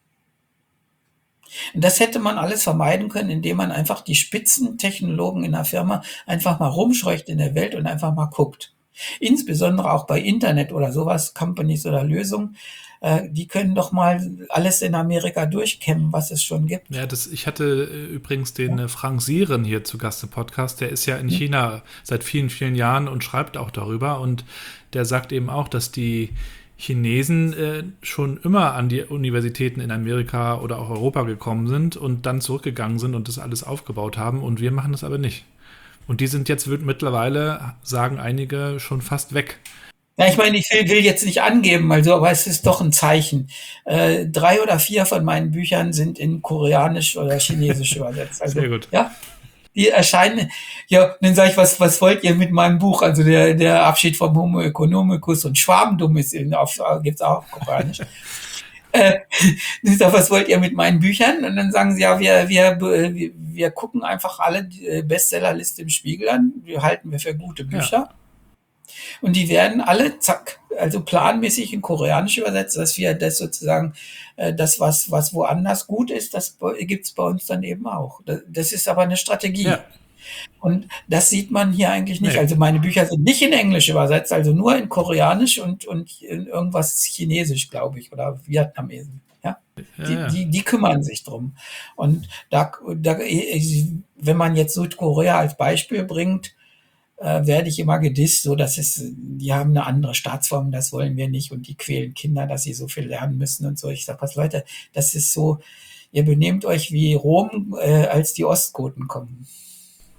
Speaker 3: Und das hätte man alles vermeiden können, indem man einfach die Spitzentechnologen in der Firma einfach mal rumscheucht in der Welt und einfach mal guckt. Insbesondere auch bei Internet oder sowas, Companies oder Lösungen, äh, die können doch mal alles in Amerika durchkämmen, was es schon gibt.
Speaker 2: Ja, das, ich hatte äh, übrigens den äh, Frank Sieren hier zu Gast im Podcast. Der ist ja in China seit vielen, vielen Jahren und schreibt auch darüber. Und der sagt eben auch, dass die Chinesen äh, schon immer an die Universitäten in Amerika oder auch Europa gekommen sind und dann zurückgegangen sind und das alles aufgebaut haben. Und wir machen das aber nicht. Und die sind jetzt wird mittlerweile, sagen einige, schon fast weg.
Speaker 3: Ja, ich meine, ich will, will jetzt nicht angeben, also, aber es ist doch ein Zeichen. Äh, drei oder vier von meinen Büchern sind in Koreanisch oder Chinesisch übersetzt. Also,
Speaker 2: Sehr gut.
Speaker 3: Ja, die erscheinen. Ja, dann sage ich, was, was wollt ihr mit meinem Buch? Also der, der Abschied vom Homo economicus und Schwabendumm ist in, auf, gibt's auch auf Koreanisch. äh, ich sag, was wollt ihr mit meinen Büchern? Und dann sagen sie, ja, wir, wir, wir, wir gucken einfach alle die Bestsellerliste im Spiegel an. Die halten wir für gute Bücher.
Speaker 2: Ja.
Speaker 3: Und die werden alle, zack, also planmäßig in Koreanisch übersetzt, dass wir das sozusagen, äh, das, was, was woanders gut ist, das gibt's bei uns dann eben auch. Das, das ist aber eine Strategie.
Speaker 2: Ja.
Speaker 3: Und das sieht man hier eigentlich nicht.
Speaker 2: Nee.
Speaker 3: Also meine Bücher sind nicht in Englisch übersetzt, also nur in Koreanisch und, und in irgendwas Chinesisch, glaube ich, oder Vietnamesen. Ja?
Speaker 2: Ja,
Speaker 3: Die,
Speaker 2: ja.
Speaker 3: die, die kümmern sich drum. Und da, da, wenn man jetzt Südkorea als Beispiel bringt, äh, werde ich immer gedisst, so dass es, die haben eine andere Staatsform, das wollen wir nicht und die quälen Kinder, dass sie so viel lernen müssen und so. Ich sage, was Leute, das ist so, ihr benehmt euch wie Rom, äh, als die Ostgoten kommen.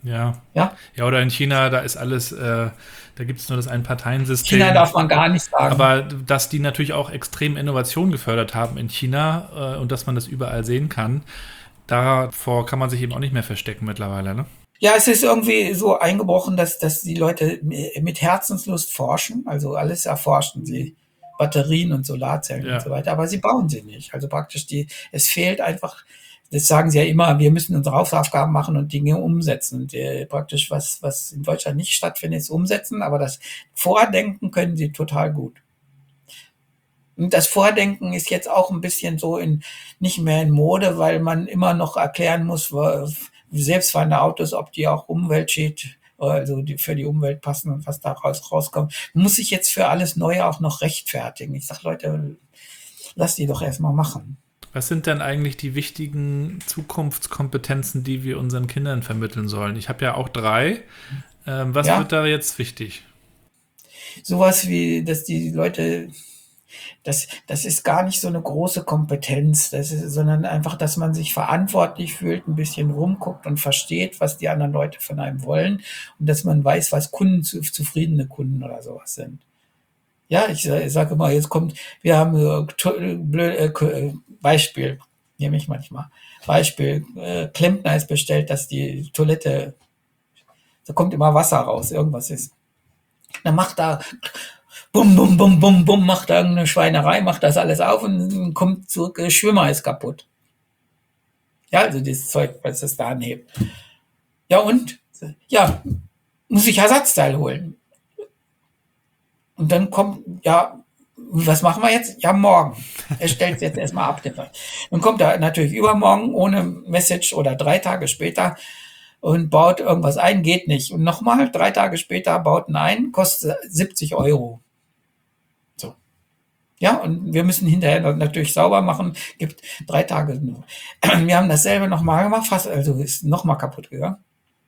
Speaker 2: Ja.
Speaker 3: Ja,
Speaker 2: Ja, oder in China, da ist alles, äh, da gibt es nur das Ein-Parteien-System.
Speaker 3: China darf man gar nicht sagen.
Speaker 2: Aber dass die natürlich auch extrem Innovation gefördert haben in China äh, und dass man das überall sehen kann, davor kann man sich eben auch nicht mehr verstecken mittlerweile, ne?
Speaker 3: Ja, es ist irgendwie so eingebrochen, dass, dass die Leute mit Herzenslust forschen, also alles erforschen sie, Batterien und Solarzellen
Speaker 2: Ja.
Speaker 3: und so weiter, aber sie bauen sie nicht. Also praktisch die, es fehlt einfach, das sagen sie ja immer, wir müssen unsere Hausaufgaben machen und Dinge umsetzen. Und äh, praktisch was, was in Deutschland nicht stattfindet, ist umsetzen, aber das Vordenken können sie total gut. Und das Vordenken ist jetzt auch ein bisschen so in, nicht mehr in Mode, weil man immer noch erklären muss, wo- selbstfahrende Autos, ob die auch umweltschädlich, also die für die Umwelt passen und was da raus, rauskommt. Man muss sich jetzt für alles Neue auch noch rechtfertigen. Ich sag, Leute, lass die doch erstmal machen.
Speaker 2: Was sind denn eigentlich die wichtigen Zukunftskompetenzen, die wir unseren Kindern vermitteln sollen? Ich habe ja auch drei. Ähm, was
Speaker 3: Ja.
Speaker 2: wird da jetzt wichtig?
Speaker 3: Sowas wie, dass die Leute, das, das ist gar nicht so eine große Kompetenz, das ist, sondern einfach, dass man sich verantwortlich fühlt, ein bisschen rumguckt und versteht, was die anderen Leute von einem wollen und dass man weiß, was Kunden, zufriedene Kunden oder sowas sind. Ja, ich, ich sage immer, jetzt kommt, wir haben äh, to- blöd, äh, K- äh, Beispiel, nehme ich manchmal. Beispiel, äh, Klempner ist bestellt, dass die Toilette, da kommt immer Wasser raus, irgendwas ist. Dann macht da bum, bum, bum, bum, bum, macht da eine Schweinerei, macht das alles auf und kommt zurück, der Schwimmer ist kaputt. Ja, also dieses Zeug, was das da anhebt. Ja und? Ja, muss ich Ersatzteil holen. Und dann kommt, ja, was machen wir jetzt? Ja, morgen. Er stellt es jetzt erstmal ab. Dann kommt er natürlich übermorgen ohne Message oder drei Tage später und baut irgendwas ein, geht nicht. Und nochmal, drei Tage später baut ihn ein, kostet siebzig Euro. So. Ja, und wir müssen hinterher natürlich sauber machen, gibt drei Tage nur. Wir haben dasselbe nochmal gemacht, fast, also ist nochmal kaputt gegangen.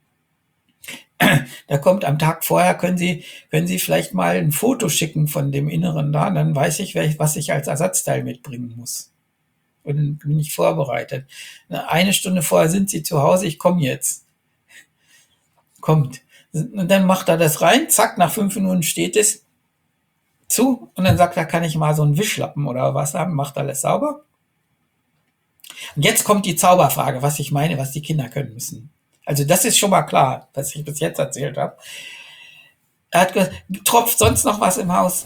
Speaker 3: Da kommt am Tag vorher, können Sie, können Sie vielleicht mal ein Foto schicken von dem Inneren da, dann weiß ich, was ich als Ersatzteil mitbringen muss. Und dann bin ich vorbereitet. Eine Stunde vorher sind Sie zu Hause, ich komme jetzt. Kommt. Und dann macht er das rein, zack, nach fünf Minuten steht es zu und dann sagt er, kann ich mal so einen Wischlappen oder was haben, macht alles sauber. Und jetzt kommt die Zauberfrage, was ich meine, was die Kinder können müssen. Also das ist schon mal klar, was ich bis jetzt erzählt habe. Er hat gesagt, tropft sonst noch was im Haus?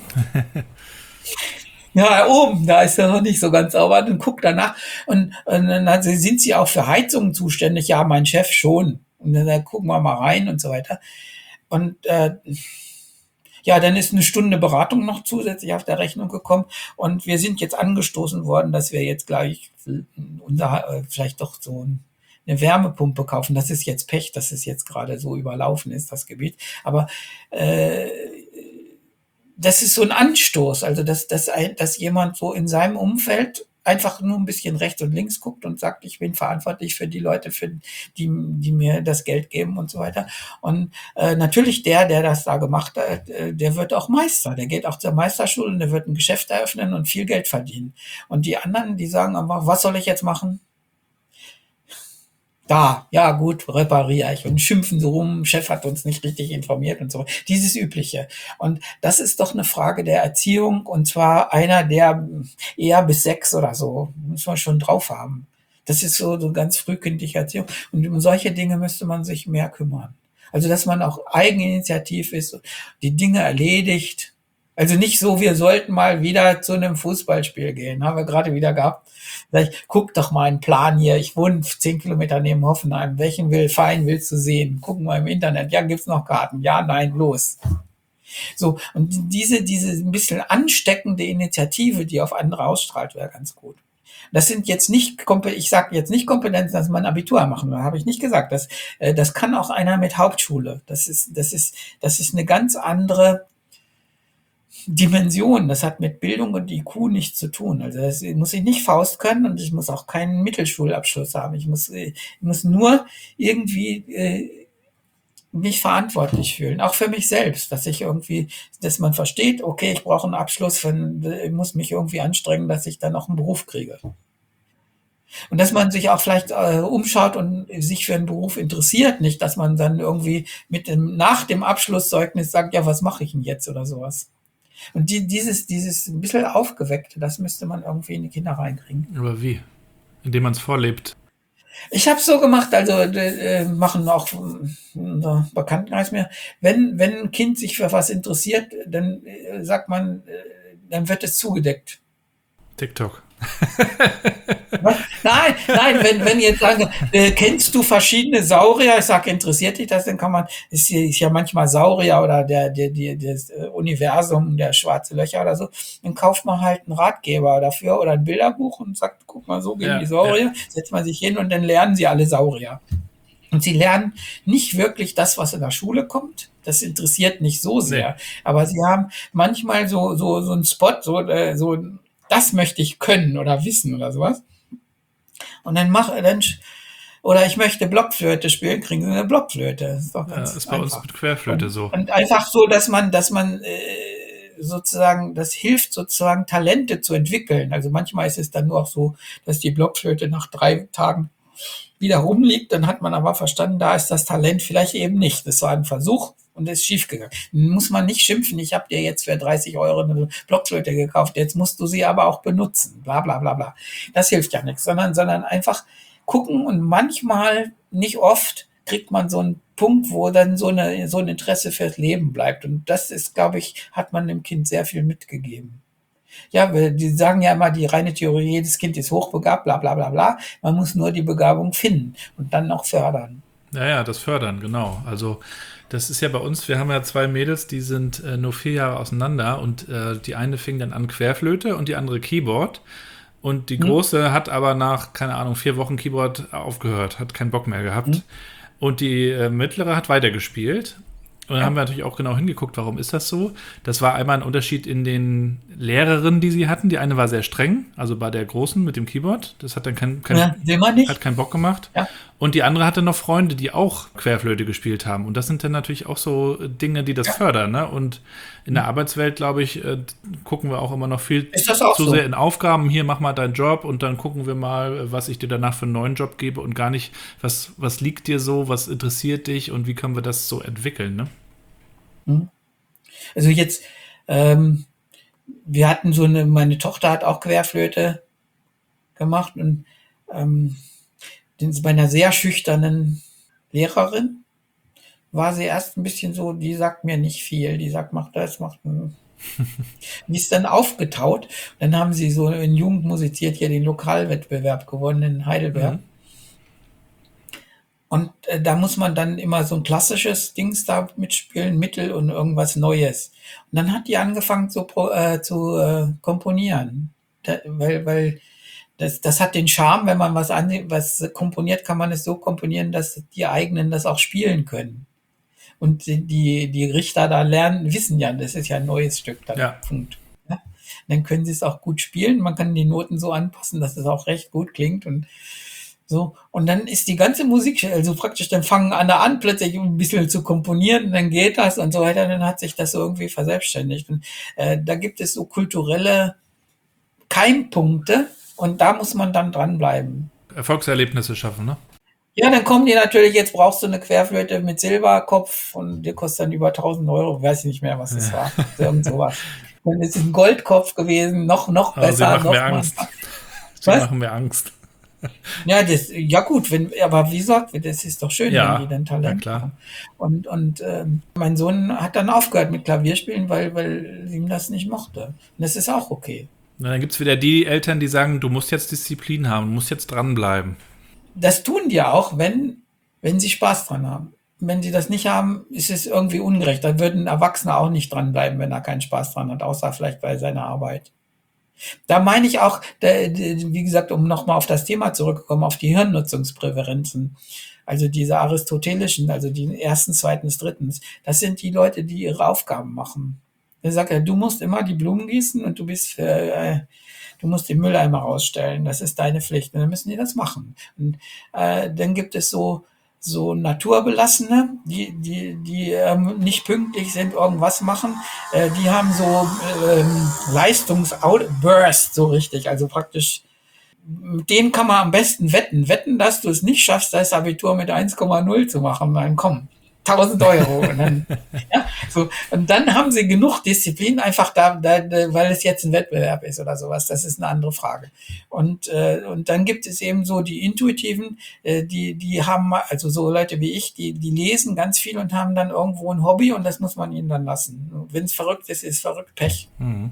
Speaker 3: Ja, oben, da ist er noch nicht so ganz sauber. Dann guckt er nach und, und dann sind Sie auch für Heizungen zuständig? Ja, mein Chef schon. Und dann, dann gucken wir mal rein und so weiter. Und äh, ja, dann ist eine Stunde Beratung noch zusätzlich auf der Rechnung gekommen und wir sind jetzt angestoßen worden, dass wir jetzt gleich unser, äh, vielleicht doch so ein eine Wärmepumpe kaufen. Das ist jetzt Pech, dass es jetzt gerade so überlaufen ist, das Gebiet. Aber äh, das ist so ein Anstoß, also dass, dass, ein, dass jemand so in seinem Umfeld einfach nur ein bisschen rechts und links guckt und sagt, ich bin verantwortlich für die Leute, für die, die mir das Geld geben und so weiter. Und äh, natürlich der, der das da gemacht hat, äh, der wird auch Meister. Der geht auch zur Meisterschule und der wird ein Geschäft eröffnen und viel Geld verdienen. Und die anderen, die sagen einfach, was soll ich jetzt machen? Da, ja gut, repariere ich und schimpfen so rum, Chef hat uns nicht richtig informiert und so. Dieses Übliche. Und das ist doch eine Frage der Erziehung und zwar einer, der eher bis sechs oder so, muss man schon drauf haben. Das ist so, so ganz frühkindliche Erziehung. Und um solche Dinge müsste man sich mehr kümmern. Also, dass man auch eigeninitiativ ist, die Dinge erledigt. Also nicht so, wir sollten mal wieder zu einem Fußballspiel gehen. Haben wir gerade wieder gehabt. Sag ich, guck doch mal einen Plan hier. Ich wohne zehn Kilometer neben Hoffenheim. Welchen will, Verein willst du sehen? Gucken wir im Internet. Ja, gibt's noch Karten? Ja, nein, los. So. Und diese, diese ein bisschen ansteckende Initiative, die auf andere ausstrahlt, wäre ganz gut. Das sind jetzt nicht, ich sage jetzt nicht Kompetenzen, dass man Abitur machen will, habe ich nicht gesagt. Das, das kann auch einer mit Hauptschule. Das ist, das ist, das ist eine ganz andere Dimension. Das hat mit Bildung und I Q nichts zu tun. Also das muss ich nicht Faust können und ich muss auch keinen Mittelschulabschluss haben. Ich muss, ich muss nur irgendwie äh, mich verantwortlich fühlen, auch für mich selbst, dass ich irgendwie, dass man versteht, okay, ich brauche einen Abschluss, von, ich muss mich irgendwie anstrengen, dass ich dann noch einen Beruf kriege. Und dass man sich auch vielleicht äh, umschaut und sich für einen Beruf interessiert, nicht, dass man dann irgendwie mit dem, nach dem Abschlusszeugnis sagt, ja, was mache ich denn jetzt oder sowas. Und die, dieses, dieses ein bisschen Aufgeweckte, das müsste man irgendwie in die Kinder reinkriegen.
Speaker 2: Aber wie? Indem man es vorlebt.
Speaker 3: Ich habe so gemacht, also äh, machen auch äh, Bekanntenkreis mehr. Wenn, wenn ein Kind sich für was interessiert, dann äh, sagt man, äh, dann wird es zugedeckt.
Speaker 2: TikTok.
Speaker 3: Was? Nein, nein, wenn, wenn jetzt sagen, äh, kennst du verschiedene Saurier? Ich sage, interessiert dich das? Dann kann man, ist, ist ja manchmal Saurier oder der, der, der, das Universum, der schwarze Löcher oder so. Dann kauft man halt einen Ratgeber dafür oder ein Bilderbuch und sagt, guck mal, so gehen
Speaker 2: Ja,
Speaker 3: die Saurier.
Speaker 2: ja.
Speaker 3: Setzt man sich hin und dann lernen sie alle Saurier. Und sie lernen nicht wirklich das, was in der Schule kommt. Das interessiert nicht so sehr.
Speaker 2: Nee.
Speaker 3: Aber sie haben manchmal so, so, so einen Spot, so, äh, so, das möchte ich können oder wissen oder sowas. Und dann mach, dann, oder ich möchte Blockflöte spielen, kriegen sie eine Blockflöte. Das ist doch
Speaker 2: Ja,
Speaker 3: ganz
Speaker 2: ist bei uns
Speaker 3: einfach.
Speaker 2: mit Querflöte
Speaker 3: Und,
Speaker 2: so.
Speaker 3: und einfach so, dass man, dass man äh, sozusagen, das hilft sozusagen Talente zu entwickeln. Also manchmal ist es dann nur auch so, dass die Blockflöte nach drei Tagen wieder rumliegt, dann hat man aber verstanden, da ist das Talent vielleicht eben nicht. Das war ein Versuch und ist schiefgegangen. Muss man nicht schimpfen, ich habe dir jetzt für dreißig Euro eine Blockflöte gekauft, jetzt musst du sie aber auch benutzen, bla bla bla bla. Das hilft ja nichts, sondern, sondern einfach gucken und manchmal, nicht oft, kriegt man so einen Punkt, wo dann so, eine, so ein Interesse fürs Leben bleibt. Und das ist, glaube ich, hat man dem Kind sehr viel mitgegeben. Ja, die sagen ja immer, die reine Theorie, jedes Kind ist hochbegabt, bla bla bla bla. Man muss nur die Begabung finden und dann auch fördern.
Speaker 2: Ja, ja, das Fördern, genau. Also das ist ja bei uns, wir haben ja zwei Mädels, die sind äh, nur vier Jahre auseinander und äh, die eine fing dann an Querflöte und die andere Keyboard. Und die Große hm. hat aber nach, keine Ahnung, vier Wochen Keyboard aufgehört, hat keinen Bock mehr gehabt. Hm. Und die äh, Mittlere hat weitergespielt. Und dann ja. haben wir natürlich auch genau hingeguckt, warum ist das so? Das war einmal ein Unterschied in den Lehrerinnen, die sie hatten. Die eine war sehr streng, also bei der Großen mit dem Keyboard. Das hat dann kein, kein,
Speaker 3: ja, will man nicht.
Speaker 2: Hat keinen Bock gemacht.
Speaker 3: Ja.
Speaker 2: Und die andere hatte noch Freunde, die auch Querflöte gespielt haben. Und das sind dann natürlich auch so Dinge, die das ja. fördern. Ne? Und in der Arbeitswelt, glaube ich, äh, gucken wir auch immer noch viel zu
Speaker 3: so?
Speaker 2: sehr in Aufgaben. Hier, mach mal deinen Job und dann gucken wir mal, was ich dir danach für einen neuen Job gebe und gar nicht, was, was liegt dir so, was interessiert dich und wie können wir das so entwickeln, ne?
Speaker 3: Also jetzt, ähm, wir hatten so eine, meine Tochter hat auch Querflöte gemacht und ähm, bei einer sehr schüchternen Lehrerin war sie erst ein bisschen so, die sagt mir nicht viel, die sagt, mach das, mach das. Die ist dann aufgetaut. Dann haben sie so in Jugend musiziert hier den Lokalwettbewerb gewonnen in Heidelberg. Mhm. Und äh, da muss man dann immer so ein klassisches Dings da mitspielen, Mittel und irgendwas Neues. Und dann hat die angefangen zu, äh, zu äh, komponieren. Da, weil weil das, das hat den Charme, wenn man was, an, was komponiert, kann man es so komponieren, dass die eigenen das auch spielen können. Und die, die Richter da lernen, wissen ja, das ist ja ein neues Stück. Dann,
Speaker 2: ja.
Speaker 3: Punkt. Ja? Dann können sie es auch gut spielen. Man kann die Noten so anpassen, dass es auch recht gut klingt und so, und dann ist die ganze Musik, also praktisch, dann fangen alle an, plötzlich ein bisschen zu komponieren, und dann geht das und so weiter, dann hat sich das so irgendwie verselbstständigt. Und äh, da gibt es so kulturelle Keimpunkte und da muss man dann dranbleiben.
Speaker 2: Erfolgserlebnisse schaffen, ne?
Speaker 3: Ja, dann kommen die natürlich, jetzt brauchst du eine Querflöte mit Silberkopf und die kostet dann über tausend Euro, weiß ich nicht mehr, was das ja. war, irgend sowas. Dann ist es ein Goldkopf gewesen, noch, noch
Speaker 2: Aber
Speaker 3: besser.
Speaker 2: Sie machen
Speaker 3: noch
Speaker 2: mir Angst. Sie
Speaker 3: was?
Speaker 2: machen mir Angst.
Speaker 3: Ja, das, ja gut, wenn, aber wie gesagt, das ist doch schön,
Speaker 2: ja,
Speaker 3: wenn die dann Talent
Speaker 2: ja,
Speaker 3: haben. Und, und ähm, mein Sohn hat dann aufgehört mit Klavierspielen, weil, weil ihm das nicht mochte. Und das ist auch okay.
Speaker 2: Na, dann gibt es wieder die Eltern, die sagen, du musst jetzt Disziplin haben, du musst jetzt dranbleiben.
Speaker 3: Das tun die auch, wenn, wenn sie Spaß dran haben. Wenn sie das nicht haben, ist es irgendwie ungerecht. Dann würden Erwachsene auch nicht dranbleiben, wenn er keinen Spaß dran hat, außer vielleicht bei seiner Arbeit. Da meine ich auch, wie gesagt, um nochmal auf das Thema zurückzukommen, auf die Hirnnutzungspräferenzen, also diese aristotelischen, also die ersten, zweitens, drittens, das sind die Leute, die ihre Aufgaben machen. Er sagt, du musst immer die Blumen gießen und du bist für, äh, du musst den Mülleimer rausstellen, das ist deine Pflicht, und dann müssen die das machen. Und äh, dann gibt es so so Naturbelassene, die die die ähm, nicht pünktlich sind, irgendwas machen, äh, die haben so ähm, Leistungsoutburst, so richtig, also praktisch mit denen kann man am besten wetten. Wetten, dass du es nicht schaffst, das Abitur mit eins Komma null zu machen. Dann komm, tausend Euro. Und dann, ja, so. Und dann haben sie genug Disziplin, einfach da, da, weil es jetzt ein Wettbewerb ist oder sowas. Das ist eine andere Frage. Und, äh, und dann gibt es eben so die Intuitiven, äh, die, die haben, also so Leute wie ich, die, die lesen ganz viel und haben dann irgendwo ein Hobby und das muss man ihnen dann lassen. Wenn es verrückt ist, ist verrückt Pech.
Speaker 2: Mhm.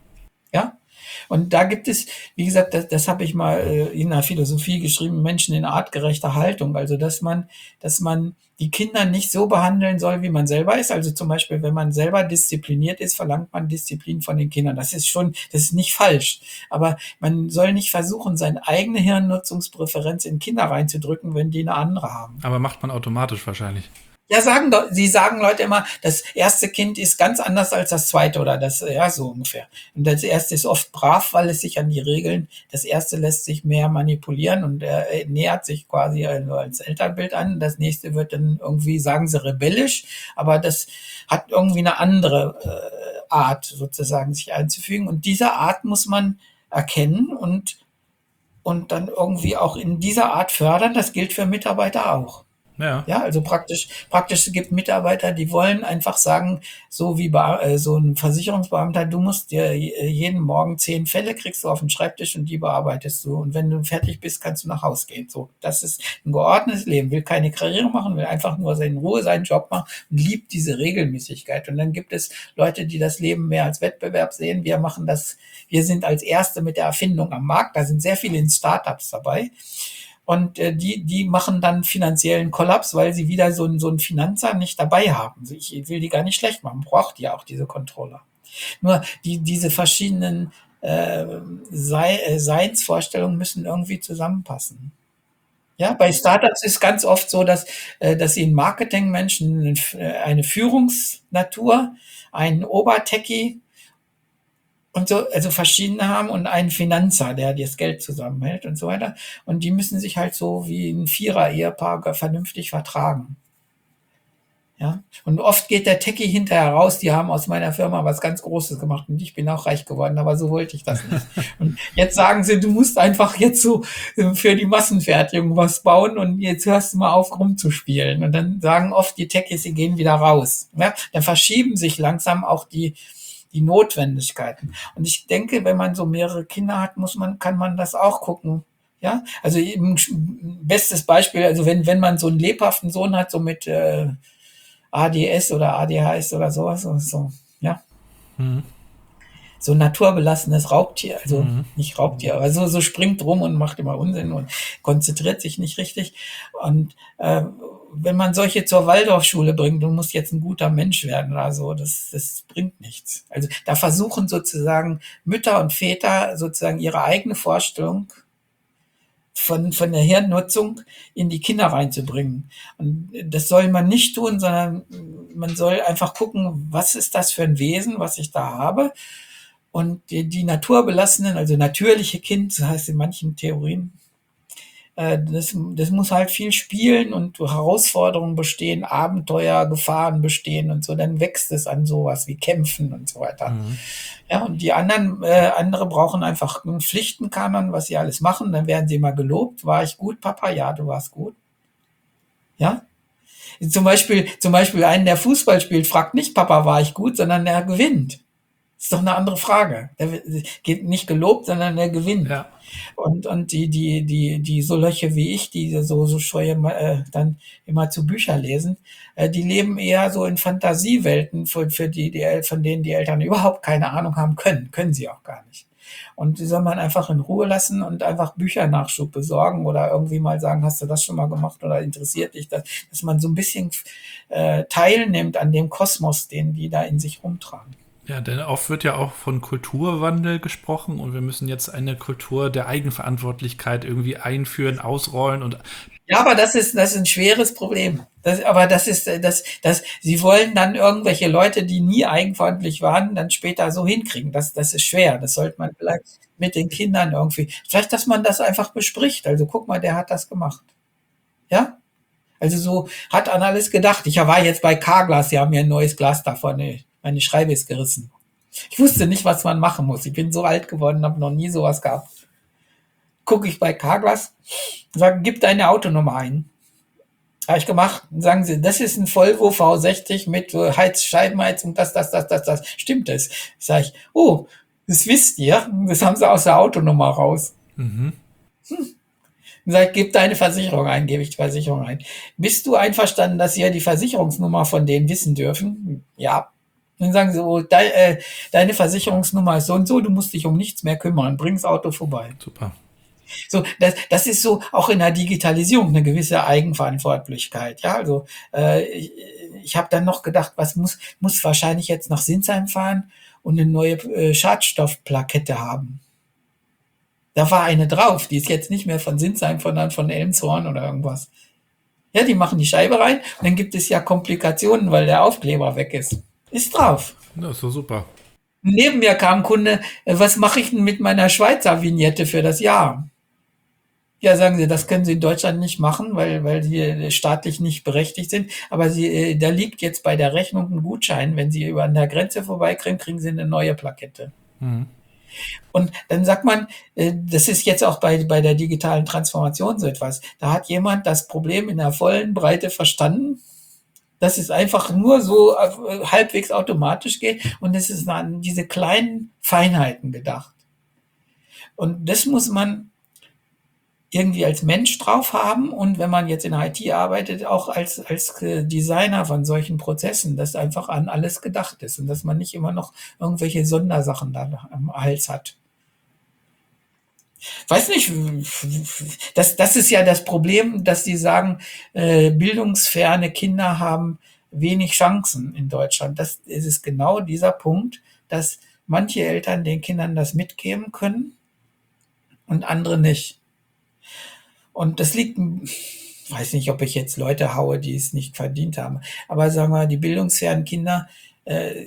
Speaker 3: Ja? Und da gibt es, wie gesagt, das, das habe ich mal äh, in der Philosophie geschrieben, Menschen in artgerechter Haltung. Also, dass man, dass man die Kinder nicht so behandeln soll, wie man selber ist. Also zum Beispiel, wenn man selber diszipliniert ist, verlangt man Disziplin von den Kindern. Das ist schon, das ist nicht falsch. Aber man soll nicht versuchen, seine eigene Hirnnutzungspräferenz in Kinder reinzudrücken, wenn die eine andere haben.
Speaker 2: Aber macht man automatisch wahrscheinlich.
Speaker 3: Ja, sagen doch, sie sagen Leute immer, das erste Kind ist ganz anders als das zweite oder das, ja, so ungefähr. Und das erste ist oft brav, weil es sich an die Regeln, das erste lässt sich mehr manipulieren und er äh, nähert sich quasi nur als Elternbild an. Das nächste wird dann irgendwie, sagen sie, rebellisch, aber das hat irgendwie eine andere äh, Art, sozusagen, sich einzufügen. Und diese Art muss man erkennen und, und dann irgendwie auch in dieser Art fördern. Das gilt für Mitarbeiter auch.
Speaker 2: Ja.
Speaker 3: Ja, also praktisch, praktisch es gibt Mitarbeiter, die wollen einfach sagen, so wie bei, äh, so ein Versicherungsbeamter, du musst dir jeden Morgen zehn Fälle kriegst du auf den Schreibtisch und die bearbeitest du. Und wenn du fertig bist, kannst du nach Hause gehen. So, das ist ein geordnetes Leben, will keine Karriere machen, will einfach nur in Ruhe seinen Job machen und liebt diese Regelmäßigkeit. Und dann gibt es Leute, die das Leben mehr als Wettbewerb sehen. Wir machen das, wir sind als Erste mit der Erfindung am Markt. Da sind sehr viele in Startups dabei. Und äh, die, die machen dann finanziellen Kollaps, weil sie wieder so, so einen Finanzer nicht dabei haben. Also ich will die gar nicht schlecht machen, braucht ja auch diese Controller. Nur die, diese verschiedenen äh, Sei, äh, Seinsvorstellungen müssen irgendwie zusammenpassen. Ja, bei Startups ist ganz oft so, dass, äh, dass sie in Marketingmenschen eine Führungsnatur, einen Obertechie und so, also verschiedene haben und einen Finanzer, der das Geld zusammenhält und so weiter. Und die müssen sich halt so wie ein Vierer-Ehepaar vernünftig vertragen. Ja. Und oft geht der Techie hinterher raus, die haben aus meiner Firma was ganz Großes gemacht und ich bin auch reich geworden, aber so wollte ich das nicht. Und jetzt sagen sie, du musst einfach jetzt so für die Massenfertigung was bauen und jetzt hörst du mal auf rumzuspielen. Und dann sagen oft die Techies, sie gehen wieder raus. Ja. Dann verschieben sich langsam auch die die Notwendigkeiten. Und ich denke, wenn man so mehrere Kinder hat, muss man, kann man das auch gucken. Ja, also eben, bestes Beispiel, also wenn, wenn man so einen lebhaften Sohn hat, so mit äh, A D S oder A D H S oder sowas, so, so ja. Mhm. So ein naturbelassenes Raubtier, also mhm. nicht Raubtier, aber so, so springt rum und macht immer Unsinn und konzentriert sich nicht richtig. Und äh, wenn man solche zur Waldorfschule bringt, du musst jetzt ein guter Mensch werden oder so, das, das bringt nichts. Also da versuchen sozusagen Mütter und Väter sozusagen ihre eigene Vorstellung von, von der Hirnnutzung in die Kinder reinzubringen. Und das soll man nicht tun, sondern man soll einfach gucken, was ist das für ein Wesen, was ich da habe. Und die, die naturbelassenen, also natürliche Kind, das heißt in manchen Theorien, Das, das muss halt viel spielen und Herausforderungen bestehen, Abenteuer, Gefahren bestehen und so, dann wächst es an sowas wie Kämpfen und so weiter. Mhm. Ja, und die anderen, äh, andere brauchen einfach einen Pflichtenkanon, was sie alles machen, dann werden sie mal gelobt. War ich gut, Papa? Ja, du warst gut. Ja? Zum Beispiel, zum Beispiel einen, der Fußball spielt, fragt nicht, Papa, war ich gut, sondern er gewinnt. Das ist doch eine andere Frage. Der geht nicht gelobt, sondern er gewinnt. Ja. Und, und die, die, die, die so Löcher wie ich, die so, so scheue, äh, dann immer zu Bücher lesen, äh, die leben eher so in Fantasiewelten, für, für die, die, von denen die Eltern überhaupt keine Ahnung haben können. Können sie auch gar nicht. Und die soll man einfach in Ruhe lassen und einfach Büchernachschub besorgen oder irgendwie mal sagen, hast du das schon mal gemacht oder interessiert dich das? Dass man so ein bisschen äh, teilnimmt an dem Kosmos, den die da in sich rumtragen.
Speaker 2: Ja, denn oft wird ja auch von Kulturwandel gesprochen und wir müssen jetzt eine Kultur der Eigenverantwortlichkeit irgendwie einführen, ausrollen und
Speaker 3: ja, aber das ist das ist ein schweres Problem. Das, aber das ist das das sie wollen dann irgendwelche Leute, die nie eigenverantwortlich waren, dann später so hinkriegen. Das das ist schwer. Das sollte man vielleicht mit den Kindern irgendwie, vielleicht, dass man das einfach bespricht. Also guck mal, der hat das gemacht. Ja? Also so hat an alles gedacht. Ich war jetzt bei Carglass, die haben mir ein neues Glas davon. Nee. Meine Schreibe ist gerissen. Ich wusste nicht, was man machen muss. Ich bin so alt geworden, habe noch nie sowas gehabt. gucke ich bei Carglass, sage, gib deine Autonummer ein. Habe ich gemacht. Dann sagen sie, das ist ein Volvo V sechzig mit äh, Heiz, Scheibenheizung, das, das, das, das, das. Stimmt das? Sag ich, oh, das wisst ihr? Das haben sie aus der Autonummer raus.
Speaker 2: Mhm.
Speaker 3: Hm. Dann sag ich, gib deine Versicherung ein, gebe ich die Versicherung ein. Bist du einverstanden, dass wir die Versicherungsnummer von denen wissen dürfen? Ja. Dann sagen sie, oh, de, äh, deine Versicherungsnummer ist so und so, du musst dich um nichts mehr kümmern, bring das Auto vorbei.
Speaker 2: Super.
Speaker 3: So, das, das ist so auch in der Digitalisierung eine gewisse Eigenverantwortlichkeit. Ja, also äh, ich, ich habe dann noch gedacht, was muss muss wahrscheinlich jetzt nach Sinsheim fahren und eine neue äh, Schadstoffplakette haben. Da war eine drauf, die ist jetzt nicht mehr von Sinsheim, sondern von Elmshorn oder irgendwas. Ja, die machen die Scheibe rein und dann gibt es ja Komplikationen, weil der Aufkleber weg ist. Ist drauf.
Speaker 2: Das ist so super.
Speaker 3: Neben mir kam ein Kunde, äh, was mache ich denn mit meiner Schweizer Vignette für das Jahr? Ja, sagen sie, das können sie in Deutschland nicht machen, weil, weil sie staatlich nicht berechtigt sind. Aber sie, äh, da liegt jetzt bei der Rechnung ein Gutschein. Wenn sie über an der Grenze vorbeikriegen, kriegen sie eine neue Plakette.
Speaker 2: Mhm.
Speaker 3: Und dann sagt man, äh, das ist jetzt auch bei, bei der digitalen Transformation so etwas. Da hat jemand das Problem in der vollen Breite verstanden, dass es einfach nur so äh, halbwegs automatisch geht. Und es ist an diese kleinen Feinheiten gedacht. Und das muss man irgendwie als Mensch drauf haben und wenn man jetzt in I T arbeitet, auch als, als Designer von solchen Prozessen, dass einfach an alles gedacht ist und dass man nicht immer noch irgendwelche Sondersachen da am Hals hat. Weiß nicht, das, das ist ja das Problem, dass die sagen, äh, bildungsferne Kinder haben wenig Chancen in Deutschland. Das ist genau dieser Punkt, dass manche Eltern den Kindern das mitgeben können und andere nicht. Und das liegt, weiß nicht, ob ich jetzt Leute haue, die es nicht verdient haben, aber sagen wir, die bildungsfernen Kinder, äh,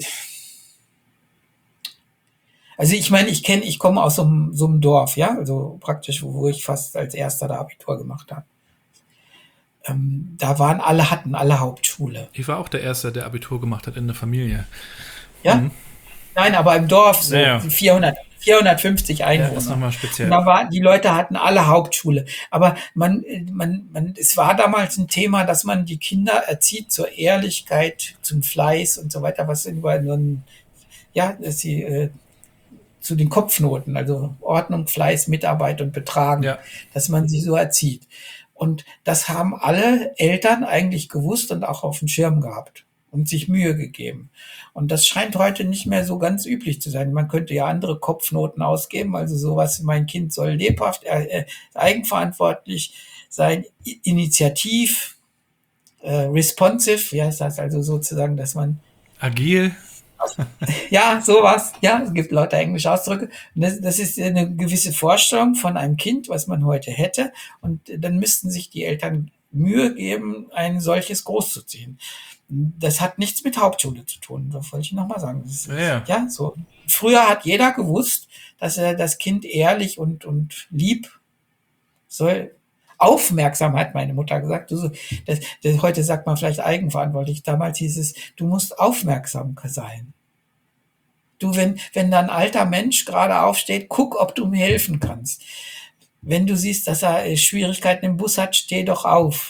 Speaker 3: also ich meine, ich kenne, ich komme aus so einem, so einem Dorf, ja, also praktisch, wo ich fast als erster da Abitur gemacht habe. Ähm, da waren alle, hatten alle Hauptschule.
Speaker 2: Ich war auch der Erste, der Abitur gemacht hat in der Familie.
Speaker 3: Ja?
Speaker 2: Mhm.
Speaker 3: Nein, aber im Dorf so
Speaker 2: Ja, ja.
Speaker 3: vierhundert, vierhundertfünfzig Einwohner.
Speaker 2: Ja, ist nochmal speziell.
Speaker 3: Und da war, die Leute hatten alle Hauptschule. Aber man, man, man, es war damals ein Thema, dass man die Kinder erzieht zur Ehrlichkeit, zum Fleiß und so weiter, was über so ein, ja, dass sie, äh, zu den Kopfnoten, also Ordnung, Fleiß, Mitarbeit und Betragen,
Speaker 2: Ja.
Speaker 3: dass man sie so erzieht. Und das haben alle Eltern eigentlich gewusst und auch auf dem Schirm gehabt und sich Mühe gegeben. Und das scheint heute nicht mehr so ganz üblich zu sein. Man könnte ja andere Kopfnoten ausgeben, also sowas, mein Kind soll lebhaft, äh, eigenverantwortlich sein, initiativ, äh, responsive, wie heißt das, also sozusagen, dass man
Speaker 2: Agil.
Speaker 3: ja, sowas. Ja, es gibt lauter englische Ausdrücke. Und das, das ist eine gewisse Vorstellung von einem Kind, was man heute hätte. Und dann müssten sich die Eltern Mühe geben, ein solches großzuziehen. Das hat nichts mit Hauptschule zu tun. Das wollte ich nochmal sagen. Das ist,
Speaker 2: Ja, ja.
Speaker 3: ja, so. Früher hat jeder gewusst, dass er das Kind ehrlich und, und lieb soll. Aufmerksam, hat meine Mutter gesagt. Du, so- das, das, heute sagt man vielleicht eigenverantwortlich. Damals hieß es, du musst aufmerksam sein. Du, wenn, wenn da ein alter Mensch gerade aufsteht, guck, ob du ihm helfen kannst. Wenn du siehst, dass er äh, Schwierigkeiten im Bus hat, steh doch auf.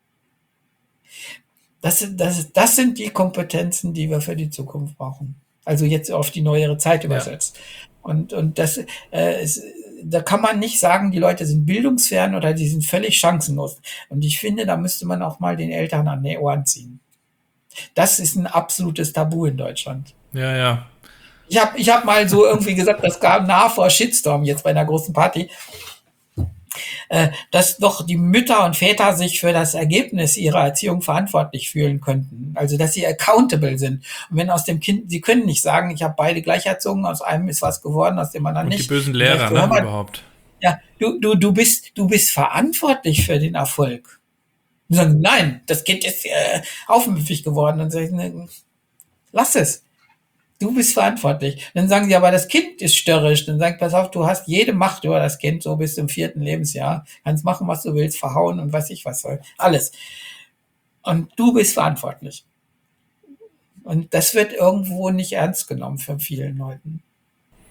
Speaker 3: Das, sind- das, das sind die Kompetenzen, die wir für die Zukunft brauchen. Also jetzt auf die neuere Zeit übersetzt. Und, und das, äh, ist, da kann man nicht sagen, die Leute sind bildungsfern oder die sind völlig chancenlos. Und ich finde, da müsste man auch mal den Eltern an die Ohren ziehen. Das ist ein absolutes Tabu in Deutschland.
Speaker 2: Ja, ja.
Speaker 3: Ich habe ich hab mal so irgendwie gesagt, das kam nah vor Shitstorm jetzt bei einer großen Party, äh, dass doch die Mütter und Väter sich für das Ergebnis ihrer Erziehung verantwortlich fühlen könnten. Also dass sie accountable sind. Und wenn aus dem Kind, sie können nicht sagen, ich habe beide gleich erzogen, aus einem ist was geworden, aus dem anderen
Speaker 2: Und
Speaker 3: nicht.
Speaker 2: die bösen Lehrer,
Speaker 3: Vielleicht,
Speaker 2: ne,
Speaker 3: hör mal,
Speaker 2: überhaupt.
Speaker 3: ja, du, du, du bist, du bist verantwortlich für den Erfolg. Und sagen, nein, das Kind ist äh, aufmüpfig geworden. Und sagen, ne, lass es. Du bist verantwortlich. Dann sagen sie, aber das Kind ist störrisch. Dann sagen, pass auf, du hast jede Macht über das Kind, so bis zum vierten Lebensjahr. Kannst machen, was du willst, verhauen und weiß ich was soll. Alles. Und du bist verantwortlich. Und das wird irgendwo nicht ernst genommen von vielen Leuten.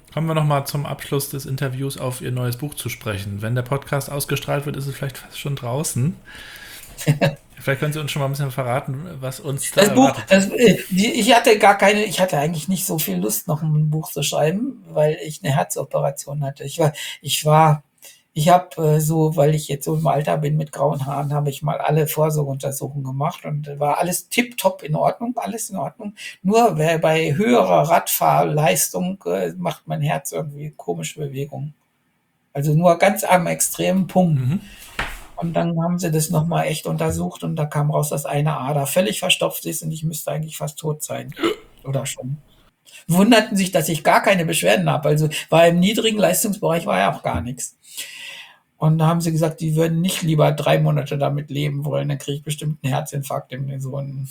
Speaker 2: Kommen wir nochmal zum Abschluss des Interviews auf Ihr neues Buch zu sprechen. Wenn der Podcast ausgestrahlt wird, ist es vielleicht fast schon draußen. Vielleicht können Sie uns schon mal ein bisschen verraten, was uns da
Speaker 3: Das Buch,
Speaker 2: erwartet.
Speaker 3: das, äh, die, ich hatte gar keine, ich hatte eigentlich nicht so viel Lust, noch ein Buch zu schreiben, weil ich eine Herzoperation hatte. Ich war, ich war, ich habe äh, so, weil ich jetzt so im Alter bin mit grauen Haaren, habe ich mal alle Vorsorgeuntersuchungen gemacht und äh, war alles tipptopp in Ordnung, alles in Ordnung. Nur wer bei höherer Radfahrleistung äh, macht mein Herz irgendwie komische Bewegungen. Also nur ganz am extremen Punkt.
Speaker 2: Mhm.
Speaker 3: Und dann haben sie das nochmal echt untersucht und da kam raus, dass eine Ader völlig verstopft ist und ich müsste eigentlich fast tot sein. Oder schon. Wunderten sich, dass ich gar keine Beschwerden habe. Also war im niedrigen Leistungsbereich war ja auch gar nichts. Und da haben sie gesagt, die würden nicht lieber drei Monate damit leben wollen, dann kriege ich bestimmt einen Herzinfarkt. In so einen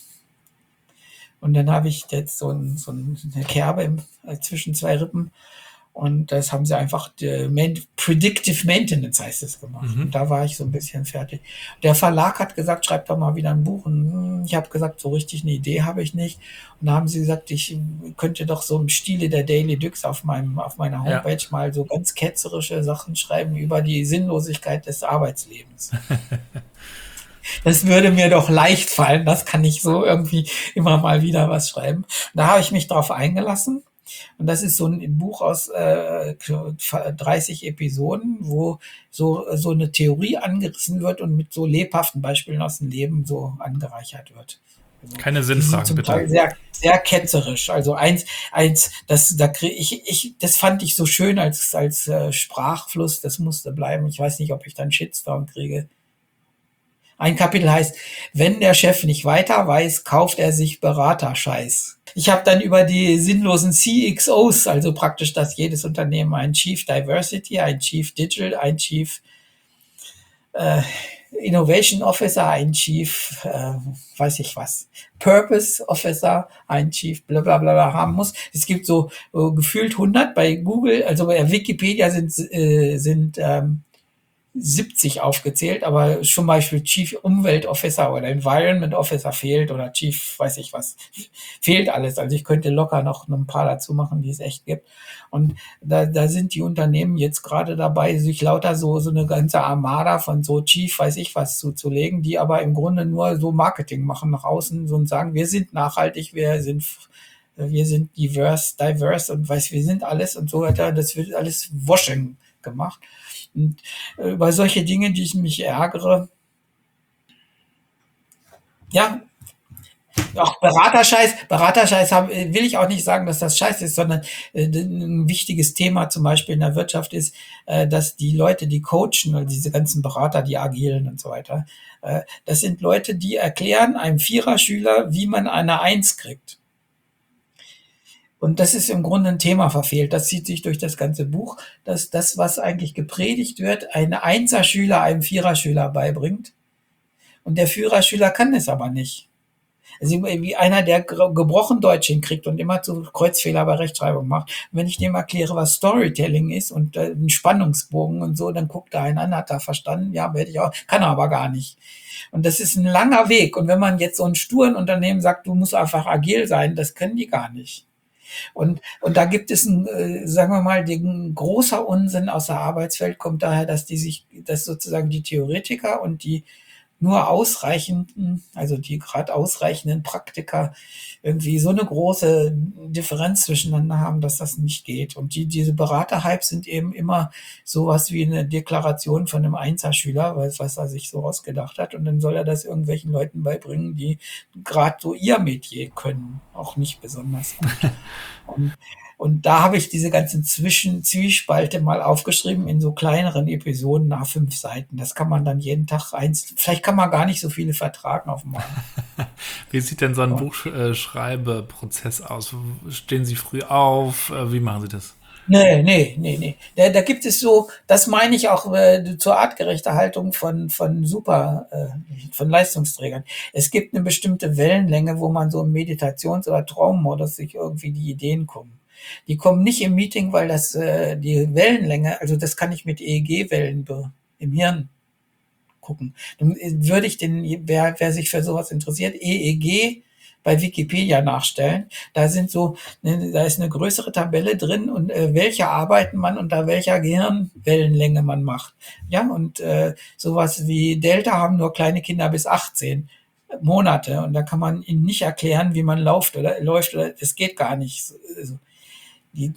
Speaker 3: und dann habe ich jetzt so, ein, so eine Kerbe im, äh, zwischen zwei Rippen. Und das haben sie einfach, äh, Main- Predictive Maintenance heißt es gemacht.
Speaker 2: Mhm.
Speaker 3: Und da war ich so ein bisschen fertig. Der Verlag hat gesagt, schreib doch mal wieder ein Buch. Und hm, ich habe gesagt, so richtig eine Idee habe ich nicht. Und da haben sie gesagt, ich könnte doch so im Stile der Daily Dux auf meinem, auf meiner
Speaker 2: Ja.
Speaker 3: Homepage mal so ganz ketzerische Sachen schreiben über die Sinnlosigkeit des Arbeitslebens. Das würde mir doch leicht fallen. Das kann ich so irgendwie immer mal wieder was schreiben. Da habe ich mich drauf eingelassen. Und das ist so ein Buch aus äh, dreißig Episoden, wo so, so eine Theorie angerissen wird und mit so lebhaften Beispielen aus dem Leben so angereichert wird. Also,
Speaker 2: Keine
Speaker 3: die sind
Speaker 2: Sinnfragen,
Speaker 3: zum
Speaker 2: bitte.
Speaker 3: Teil sehr, sehr ketzerisch. Also eins, eins, das, da krieg ich, ich, das fand ich so schön als, als äh, Sprachfluss, das musste bleiben. Ich weiß nicht, ob ich dann Shitstorm kriege. Ein Kapitel heißt, wenn der Chef nicht weiter weiß, kauft er sich Beraterscheiß. Ich habe dann über die sinnlosen C X Os, also praktisch, dass jedes Unternehmen ein Chief Diversity, ein Chief Digital, ein Chief äh, Innovation Officer, ein Chief, äh, weiß ich was, Purpose Officer, ein Chief bla bla bla haben muss. Es gibt so äh, gefühlt hundert bei Google, also bei Wikipedia sind, äh, sind ähm, siebzig aufgezählt, aber zum Beispiel Chief Umwelt Officer oder Environment Officer fehlt oder Chief, weiß ich was, fehlt alles. Also ich könnte locker noch ein paar dazu machen, die es echt gibt. Und da, da sind die Unternehmen jetzt gerade dabei, sich lauter so, so eine ganze Armada von so Chief, weiß ich was zuzulegen, die aber im Grunde nur so Marketing machen nach außen so und sagen, wir sind nachhaltig, wir sind wir sind diverse, diverse und weiß, wir sind alles und so weiter. Das wird alles Washing gemacht. Und äh, über solche Dinge, die ich mich ärgere, ja, auch Beraterscheiß, Beraterscheiß haben, will ich auch nicht sagen, dass das scheiße ist, sondern äh, ein wichtiges Thema zum Beispiel in der Wirtschaft ist, äh, dass die Leute, die coachen, oder diese ganzen Berater, die agilen und so weiter, äh, das sind Leute, die erklären einem Viererschüler, wie man eine Eins kriegt. Und das ist im Grunde ein Thema verfehlt. Das zieht sich durch das ganze Buch, dass das, was eigentlich gepredigt wird, ein Einserschüler einem Viererschüler beibringt. Und der Viererschüler kann es aber nicht. Also wie einer, der gebrochen Deutsch hinkriegt und immer zu Kreuzfehler bei Rechtschreibung macht. Und wenn ich dem erkläre, was Storytelling ist und äh, ein Spannungsbogen und so, dann guckt er einen an, hat er verstanden, ja, werde ich auch, kann er aber gar nicht. Und das ist ein langer Weg. Und wenn man jetzt so ein sturen Unternehmen sagt, du musst einfach agil sein, das können die gar nicht. Und, und da gibt es ein, äh, sagen wir mal, den großer Unsinn aus der Arbeitswelt kommt daher, dass die sich, dass sozusagen die Theoretiker und die nur ausreichenden, also die gerade ausreichenden Praktiker irgendwie so eine große Differenz zwischeneinander haben, dass das nicht geht. Und die, diese Beraterhypes sind eben immer sowas wie eine Deklaration von einem Einserschüler, was, was er sich so ausgedacht hat. Und dann soll er das irgendwelchen Leuten beibringen, die gerade so ihr Metier können, auch nicht besonders gut. Und, und da habe ich diese ganzen Zwischen Zwiespalte mal aufgeschrieben in so kleineren Episoden nach fünf Seiten. Das kann man dann jeden Tag eins, vielleicht kann man gar nicht so viele vertragen auf einmal.
Speaker 2: Wie sieht denn so ein
Speaker 3: Ja.
Speaker 2: Buchschreibeprozess aus? Stehen Sie früh auf? Wie machen Sie das?
Speaker 3: Nee, nee, nee, nee. Da, da gibt es so, das meine ich auch äh, zur artgerechten Haltung von, von super, äh, von Leistungsträgern. Es gibt eine bestimmte Wellenlänge, wo man so im Meditations- oder Traummodus sich irgendwie die Ideen kommen. Die kommen nicht im Meeting, weil das äh, die Wellenlänge, also das kann ich mit E E G-Wellen be- im Hirn gucken. Dann würde ich den, wer, wer sich für sowas interessiert, E E G bei Wikipedia nachstellen. Da sind so, ne, da ist eine größere Tabelle drin und äh, welche Arbeiten man unter welcher Gehirnwellenlänge man macht. Ja, und äh, sowas wie Delta haben nur kleine Kinder bis achtzehn Monate und da kann man ihnen nicht erklären, wie man läuft oder läuft oder das geht gar nicht. Also, die,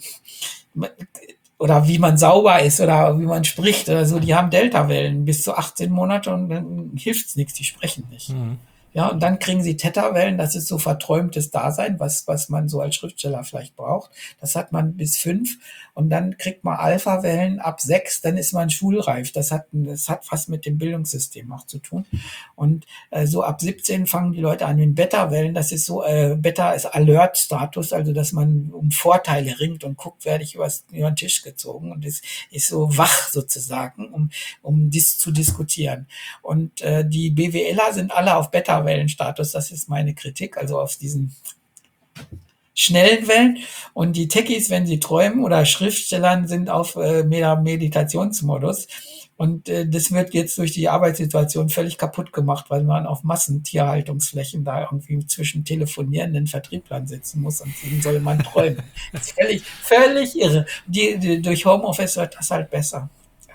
Speaker 3: oder wie man sauber ist oder wie man spricht oder so, die haben Delta-Wellen bis zu achtzehn Monate und dann hilft's nichts, die sprechen nicht.
Speaker 2: Mhm.
Speaker 3: Ja, und dann kriegen sie Theta-Wellen, das ist so verträumtes Dasein, was, was man so als Schriftsteller vielleicht braucht. Das hat man bis fünf. Und dann kriegt man Alpha-Wellen ab sechs, dann ist man schulreif. Das hat, das hat fast mit dem Bildungssystem auch zu tun. Und äh, so ab siebzehn fangen die Leute an mit Beta-Wellen. Das ist so, äh, Beta ist Alert-Status, also dass man um Vorteile ringt und guckt, werde ich übers, über den Tisch gezogen. Und ist, ist so wach sozusagen, um, um dies zu diskutieren. Und äh, die BWLer sind alle auf Beta-Wellenstatus, das ist meine Kritik, also auf diesen schnellen Wellen. Und die Techies, wenn sie träumen oder Schriftstellern, sind auf äh, Meditationsmodus. Und äh, das wird jetzt durch die Arbeitssituation völlig kaputt gemacht, weil man auf Massentierhaltungsflächen da irgendwie zwischen telefonierenden Vertrieblern sitzen muss und denen soll man träumen. Das ist völlig, völlig irre. Die, die, durch Homeoffice wird das halt besser.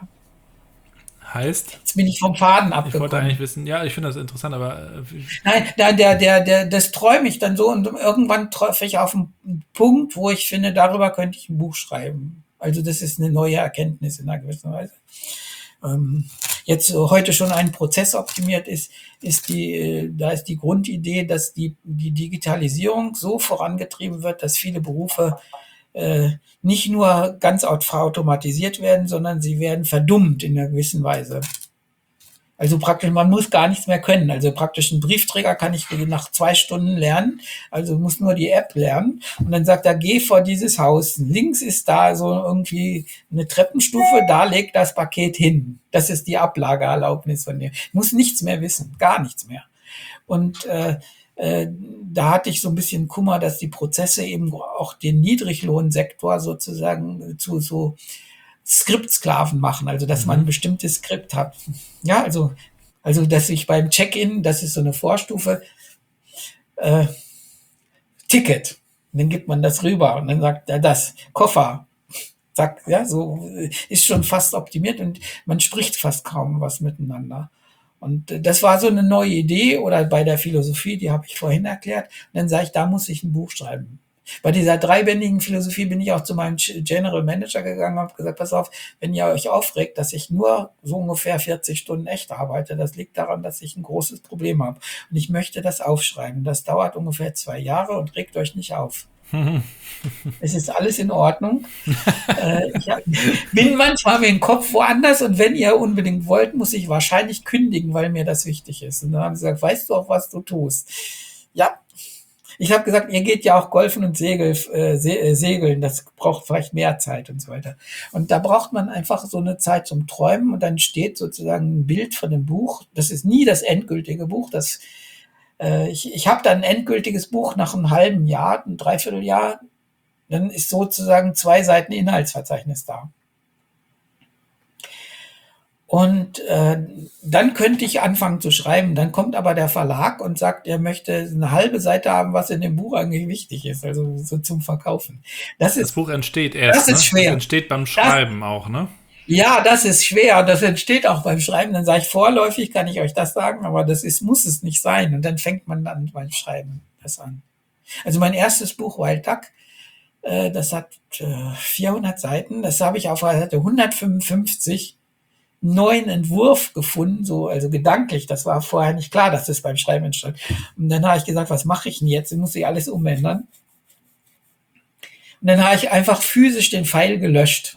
Speaker 2: Heißt?
Speaker 3: Jetzt bin ich vom Faden
Speaker 2: Ich
Speaker 3: abgekommen.
Speaker 2: wollte eigentlich wissen, ja, ich finde das interessant, aber äh,
Speaker 3: Nein, der, der, der, der, das träume ich dann so und irgendwann treffe ich auf einen Punkt, wo ich finde, darüber könnte ich ein Buch schreiben. Also das ist eine neue Erkenntnis in einer gewissen Weise. Ähm, jetzt heute schon ein Prozess optimiert ist, ist die, da ist die Grundidee, dass die, die Digitalisierung so vorangetrieben wird, dass viele Berufe äh, nicht nur ganz automatisiert werden, sondern sie werden verdummt in einer gewissen Weise. Also praktisch, man muss gar nichts mehr können. Also praktisch ein Briefträger kann ich nach zwei Stunden lernen. Also muss nur die App lernen. Und dann sagt er, geh vor dieses Haus. Links ist da so irgendwie eine Treppenstufe, da legt das Paket hin. Das ist die Ablageerlaubnis von dir. Ich muss nichts mehr wissen, gar nichts mehr. Und äh, äh, da hatte ich so ein bisschen Kummer, dass die Prozesse eben auch den Niedriglohnsektor sozusagen zu so Skriptsklaven machen, also dass man ein bestimmtes Skript hat. Ja, also, also dass ich beim Check-in, das ist so eine Vorstufe, äh, Ticket, und dann gibt man das rüber und dann sagt er das, Koffer, sagt, ja, so ist schon fast optimiert und man spricht fast kaum was miteinander. Und das war so eine neue Idee oder bei der Philosophie, die habe ich vorhin erklärt. Und dann sage ich, da muss ich ein Buch schreiben. Bei dieser dreibändigen Philosophie bin ich auch zu meinem General Manager gegangen und habe gesagt, pass auf, wenn ihr euch aufregt, dass ich nur so ungefähr vierzig Stunden echt arbeite, das liegt daran, dass ich ein großes Problem habe. Und ich möchte das aufschreiben. Das dauert ungefähr zwei Jahre und regt euch nicht auf. Es ist alles in Ordnung. äh, ich hab, bin manchmal mit dem Kopf woanders und wenn ihr unbedingt wollt, muss ich wahrscheinlich kündigen, weil mir das wichtig ist. Und dann haben sie gesagt, weißt du auch, was du tust? Ja. Ich habe gesagt, ihr geht ja auch golfen und Segel, äh, segeln, das braucht vielleicht mehr Zeit und so weiter. Und da braucht man einfach so eine Zeit zum Träumen und dann steht sozusagen ein Bild von dem Buch. Das ist nie das endgültige Buch. Das, äh, ich ich habe dann ein endgültiges Buch nach einem halben Jahr, ein Dreivierteljahr. Dann ist sozusagen zwei Seiten Inhaltsverzeichnis da. Und äh, dann könnte ich anfangen zu schreiben. Dann kommt aber der Verlag und sagt, er möchte eine halbe Seite haben, was in dem Buch eigentlich wichtig ist, also so zum Verkaufen. Das
Speaker 2: das
Speaker 3: ist,
Speaker 2: Buch entsteht erst,
Speaker 3: das ist
Speaker 2: ne?
Speaker 3: schwer.
Speaker 2: Das entsteht beim Schreiben auch, ne?
Speaker 3: Ja, das ist schwer. Das entsteht auch beim Schreiben. Dann sage ich, vorläufig kann ich euch das sagen, aber das ist, muss es nicht sein. Und dann fängt man dann beim Schreiben das an. Also mein erstes Buch, Wild Duck, äh, das hat äh, vierhundert Seiten. Das habe ich auf Seite hundertfünfundfünfzig neuen Entwurf gefunden, so, also gedanklich, das war vorher nicht klar, dass das beim Schreiben entstand. Und dann habe ich gesagt, was mache ich denn jetzt? Ich muss ich alles umändern. Und dann habe ich einfach physisch den Pfeil gelöscht.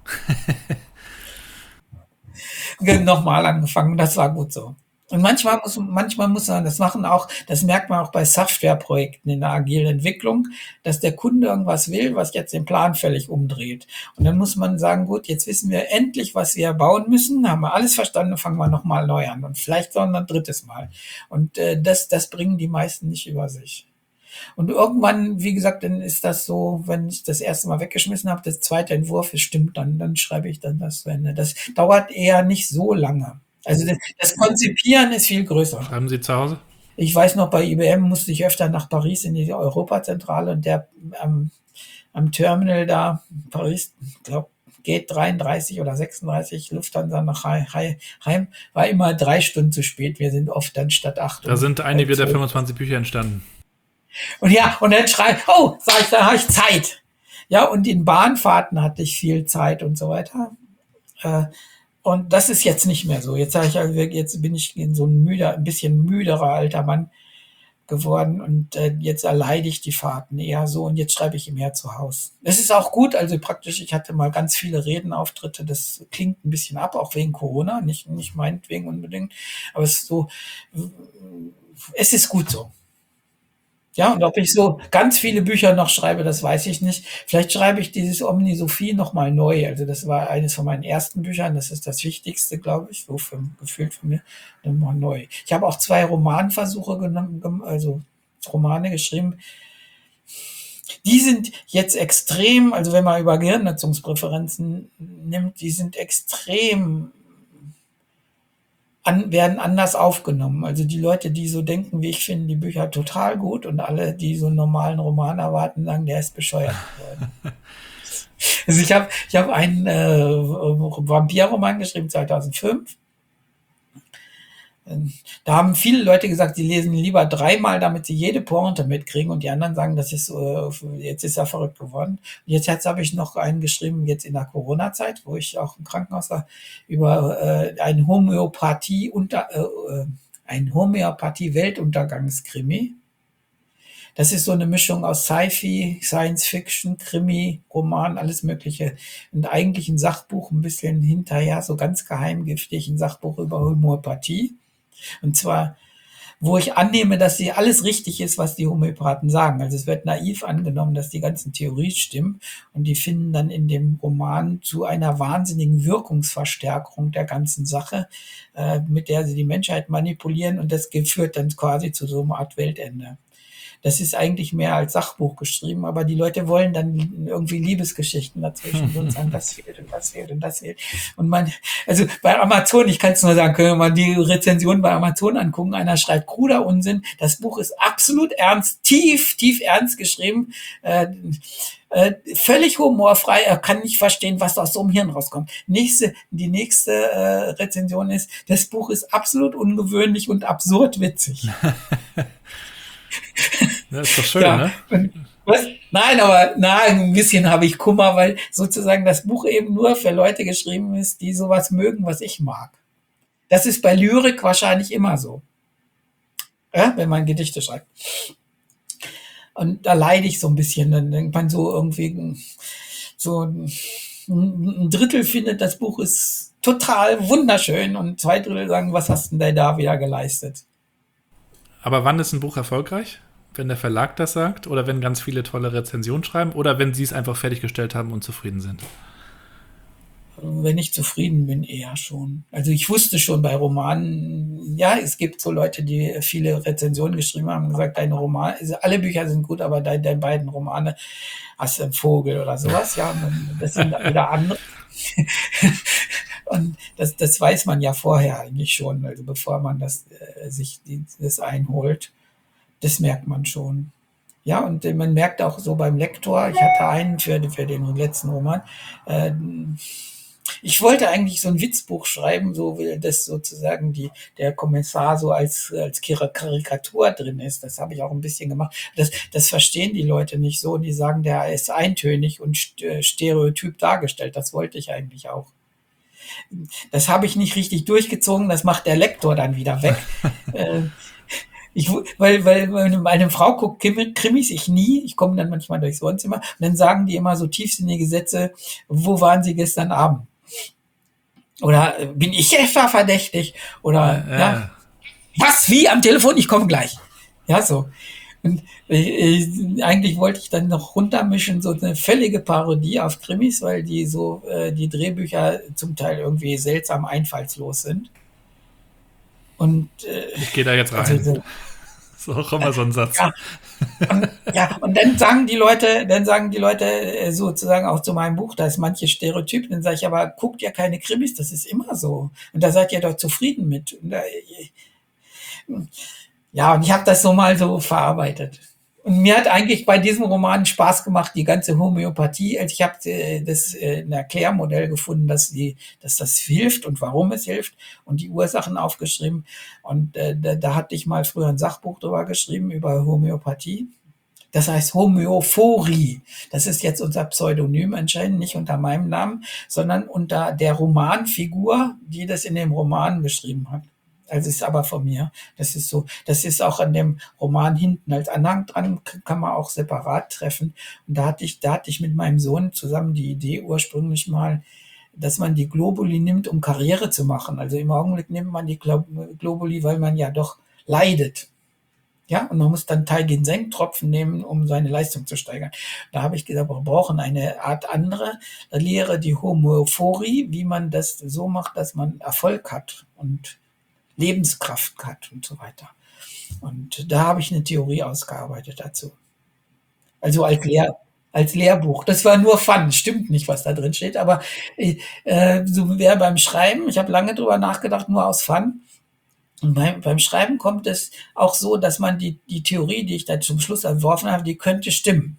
Speaker 3: Nochmal angefangen, das war gut so. Und manchmal muss, manchmal muss man das machen auch, das merkt man auch bei Softwareprojekten in der agilen Entwicklung, dass der Kunde irgendwas will, was jetzt den Plan völlig umdreht. Und dann muss man sagen, gut, jetzt wissen wir endlich, was wir bauen müssen, haben wir alles verstanden, fangen wir nochmal neu an. Und vielleicht sondern ein drittes Mal. Und äh, das, das bringen die meisten nicht über sich. Und irgendwann, wie gesagt, dann ist das so, wenn ich das erste Mal weggeschmissen habe, das zweite Entwurf, es stimmt dann, dann schreibe ich dann das zu Ende. Das dauert eher nicht so lange. Also das, das Konzipieren ist viel größer.
Speaker 2: Schreiben Sie zu Hause?
Speaker 3: Ich weiß noch, bei I B M musste ich öfter nach Paris in die Europazentrale und der am, am Terminal da, Paris, glaube Gate dreiunddreißig oder sechsunddreißig, Lufthansa nach Heim, war immer drei Stunden zu spät. Wir sind oft dann statt acht.
Speaker 2: Da sind einige der fünfundzwanzig Bücher entstanden.
Speaker 3: Und ja, und dann schreibe ich, oh, sag ich, da habe ich Zeit. Ja, und in Bahnfahrten hatte ich viel Zeit und so weiter. Äh, Und das ist jetzt nicht mehr so. Jetzt sage ich, also jetzt bin ich in so ein müder, ein bisschen müderer alter Mann geworden und äh, jetzt erleide ich die Fahrten eher so und jetzt schreibe ich mehr zu Hause. Das ist auch gut, also praktisch, ich hatte mal ganz viele Redenauftritte, das klingt ein bisschen ab, auch wegen Corona, nicht, nicht meinetwegen unbedingt, aber es ist so, es ist gut so. Ja, und ob ich so ganz viele Bücher noch schreibe, das weiß ich nicht. Vielleicht schreibe ich dieses Omni Sophie nochmal neu. Also das war eines von meinen ersten Büchern. Das ist das Wichtigste, glaube ich, so für, gefühlt von mir. Nochmal neu. Ich habe auch zwei Romanversuche genommen, also Romane geschrieben. Die sind jetzt extrem, also wenn man über Gehirnnutzungspräferenzen nimmt, die sind extrem An, werden anders aufgenommen. Also die Leute, die so denken wie ich, finden die Bücher total gut und alle, die so einen normalen Roman erwarten, sagen, der ist bescheuert geworden. Also ich habe ich hab einen äh, Vampirroman geschrieben, zweitausendfünf. Da haben viele Leute gesagt, sie lesen lieber dreimal, damit sie jede Pointe mitkriegen und die anderen sagen, das ist äh, jetzt ist er verrückt geworden. Und jetzt, jetzt habe ich noch einen geschrieben, jetzt in der Corona-Zeit, wo ich auch im Krankenhaus war, über äh, ein Homöopathie unter äh, ein Homöopathie-Weltuntergangskrimi. Das ist so eine Mischung aus Sci-Fi, Science-Fiction, Krimi, Roman, alles Mögliche. Und eigentlich ein Sachbuch, ein bisschen hinterher, so ganz geheimgiftig, ein Sachbuch über Homöopathie. Und zwar, wo ich annehme, dass sie alles richtig ist, was die Homöopathen sagen. Also es wird naiv angenommen, dass die ganzen Theorien stimmen. Und die finden dann in dem Roman zu einer wahnsinnigen Wirkungsverstärkung der ganzen Sache, äh, mit der sie die Menschheit manipulieren. Und das führt dann quasi zu so einer Art Weltende. Das ist eigentlich mehr als Sachbuch geschrieben, aber die Leute wollen dann irgendwie Liebesgeschichten dazwischen und sagen, das fehlt und das fehlt und das fehlt. Und man, also bei Amazon, ich kann es nur sagen, können wir mal die Rezension bei Amazon angucken. Einer schreibt kruder Unsinn. Das Buch ist absolut ernst, tief, tief ernst geschrieben. Äh, äh, völlig humorfrei. Er kann nicht verstehen, was aus so einem Hirn rauskommt. Nächste, die nächste äh, Rezension ist, das Buch ist absolut ungewöhnlich und absurd witzig.
Speaker 2: Das ist doch schön,
Speaker 3: ja,
Speaker 2: ne?
Speaker 3: Was? Nein, aber na, ein bisschen habe ich Kummer, weil sozusagen das Buch eben nur für Leute geschrieben ist, die sowas mögen, was ich mag. Das ist bei Lyrik wahrscheinlich immer so, ja, wenn man Gedichte schreibt. Und da leide ich so ein bisschen. Dann denkt man so irgendwie, so ein Drittel findet, das Buch ist total wunderschön und zwei Drittel sagen, was hast denn der da wieder geleistet?
Speaker 2: Aber wann ist ein Buch erfolgreich? Wenn der Verlag das sagt oder wenn ganz viele tolle Rezensionen schreiben oder wenn sie es einfach fertiggestellt haben und zufrieden sind?
Speaker 3: Wenn ich zufrieden bin, eher schon. Also ich wusste schon bei Romanen, ja, es gibt so Leute, die viele Rezensionen geschrieben haben und gesagt, deine Romane, also alle Bücher sind gut, aber deine, deine beiden Romane hast du einen Vogel oder sowas. Ja, das sind wieder andere. Und das, das weiß man ja vorher eigentlich schon, also bevor man das äh, sich die, das einholt. Das merkt man schon. Ja, und äh, man merkt auch so beim Lektor, ich hatte einen für, für den letzten Roman, äh, ich wollte eigentlich so ein Witzbuch schreiben, so wie das sozusagen die, der Kommissar so als, als Karikatur drin ist. Das habe ich auch ein bisschen gemacht. Das, das verstehen die Leute nicht so. Die sagen, der ist eintönig und stereotyp dargestellt. Das wollte ich eigentlich auch. Das habe ich nicht richtig durchgezogen. Das macht der Lektor dann wieder weg. äh, Ich, weil, weil meine Frau guckt Krimis, ich nie. Ich komme dann manchmal durchs Wohnzimmer und dann sagen die immer so tiefsinnige Sätze, wo waren sie gestern Abend? Oder bin ich etwa verdächtig? Oder ja, ja. Was, wie am Telefon? Ich komme gleich. Ja, so. Und äh, eigentlich wollte ich dann noch runtermischen, so eine völlige Parodie auf Krimis, weil die so äh, die Drehbücher zum Teil irgendwie seltsam einfallslos sind. Und äh,
Speaker 2: ich gehe da jetzt rein. Also, so ist auch immer so ein Satz.
Speaker 3: Ja. Und, ja, und dann sagen die Leute, dann sagen die Leute äh, sozusagen auch zu meinem Buch, da ist manche Stereotypen, dann sage ich, aber guckt ja keine Krimis, das ist immer so. Und da seid ihr doch zufrieden mit. Und da, Ja, und ich habe das so mal so verarbeitet. Und mir hat eigentlich bei diesem Roman Spaß gemacht, die ganze Homöopathie. Also ich habe äh, das äh, ein Erklärmodell gefunden, dass die, dass das hilft und warum es hilft und die Ursachen aufgeschrieben. Und äh, da, da hatte ich mal früher ein Sachbuch drüber geschrieben über Homöopathie. Das heißt Homöophorie. Das ist jetzt unser Pseudonym anscheinend, nicht unter meinem Namen, sondern unter der Romanfigur, die das in dem Roman geschrieben hat. Also ist aber von mir. Das ist so, das ist auch an dem Roman hinten als Anhang dran, kann man auch separat treffen. Und da hatte ich, da hatte ich mit meinem Sohn zusammen die Idee ursprünglich mal, dass man die Globuli nimmt, um Karriere zu machen. Also im Augenblick nimmt man die Globuli, weil man ja doch leidet. Ja, und man muss dann Teilginseng-Tropfen nehmen, um seine Leistung zu steigern. Da habe ich gesagt, wir brauchen eine Art andere Lehre, die Homöophorie, wie man das so macht, dass man Erfolg hat und Lebenskraft hat und so weiter. Und da habe ich eine Theorie ausgearbeitet dazu. Also als, Lehr als Lehrbuch. Das war nur Fun, stimmt nicht, was da drin steht, aber äh, so wäre beim Schreiben, ich habe lange drüber nachgedacht, nur aus Fun. Und beim, beim Schreiben kommt es auch so, dass man die, die Theorie, die ich da zum Schluss entworfen habe, die könnte stimmen.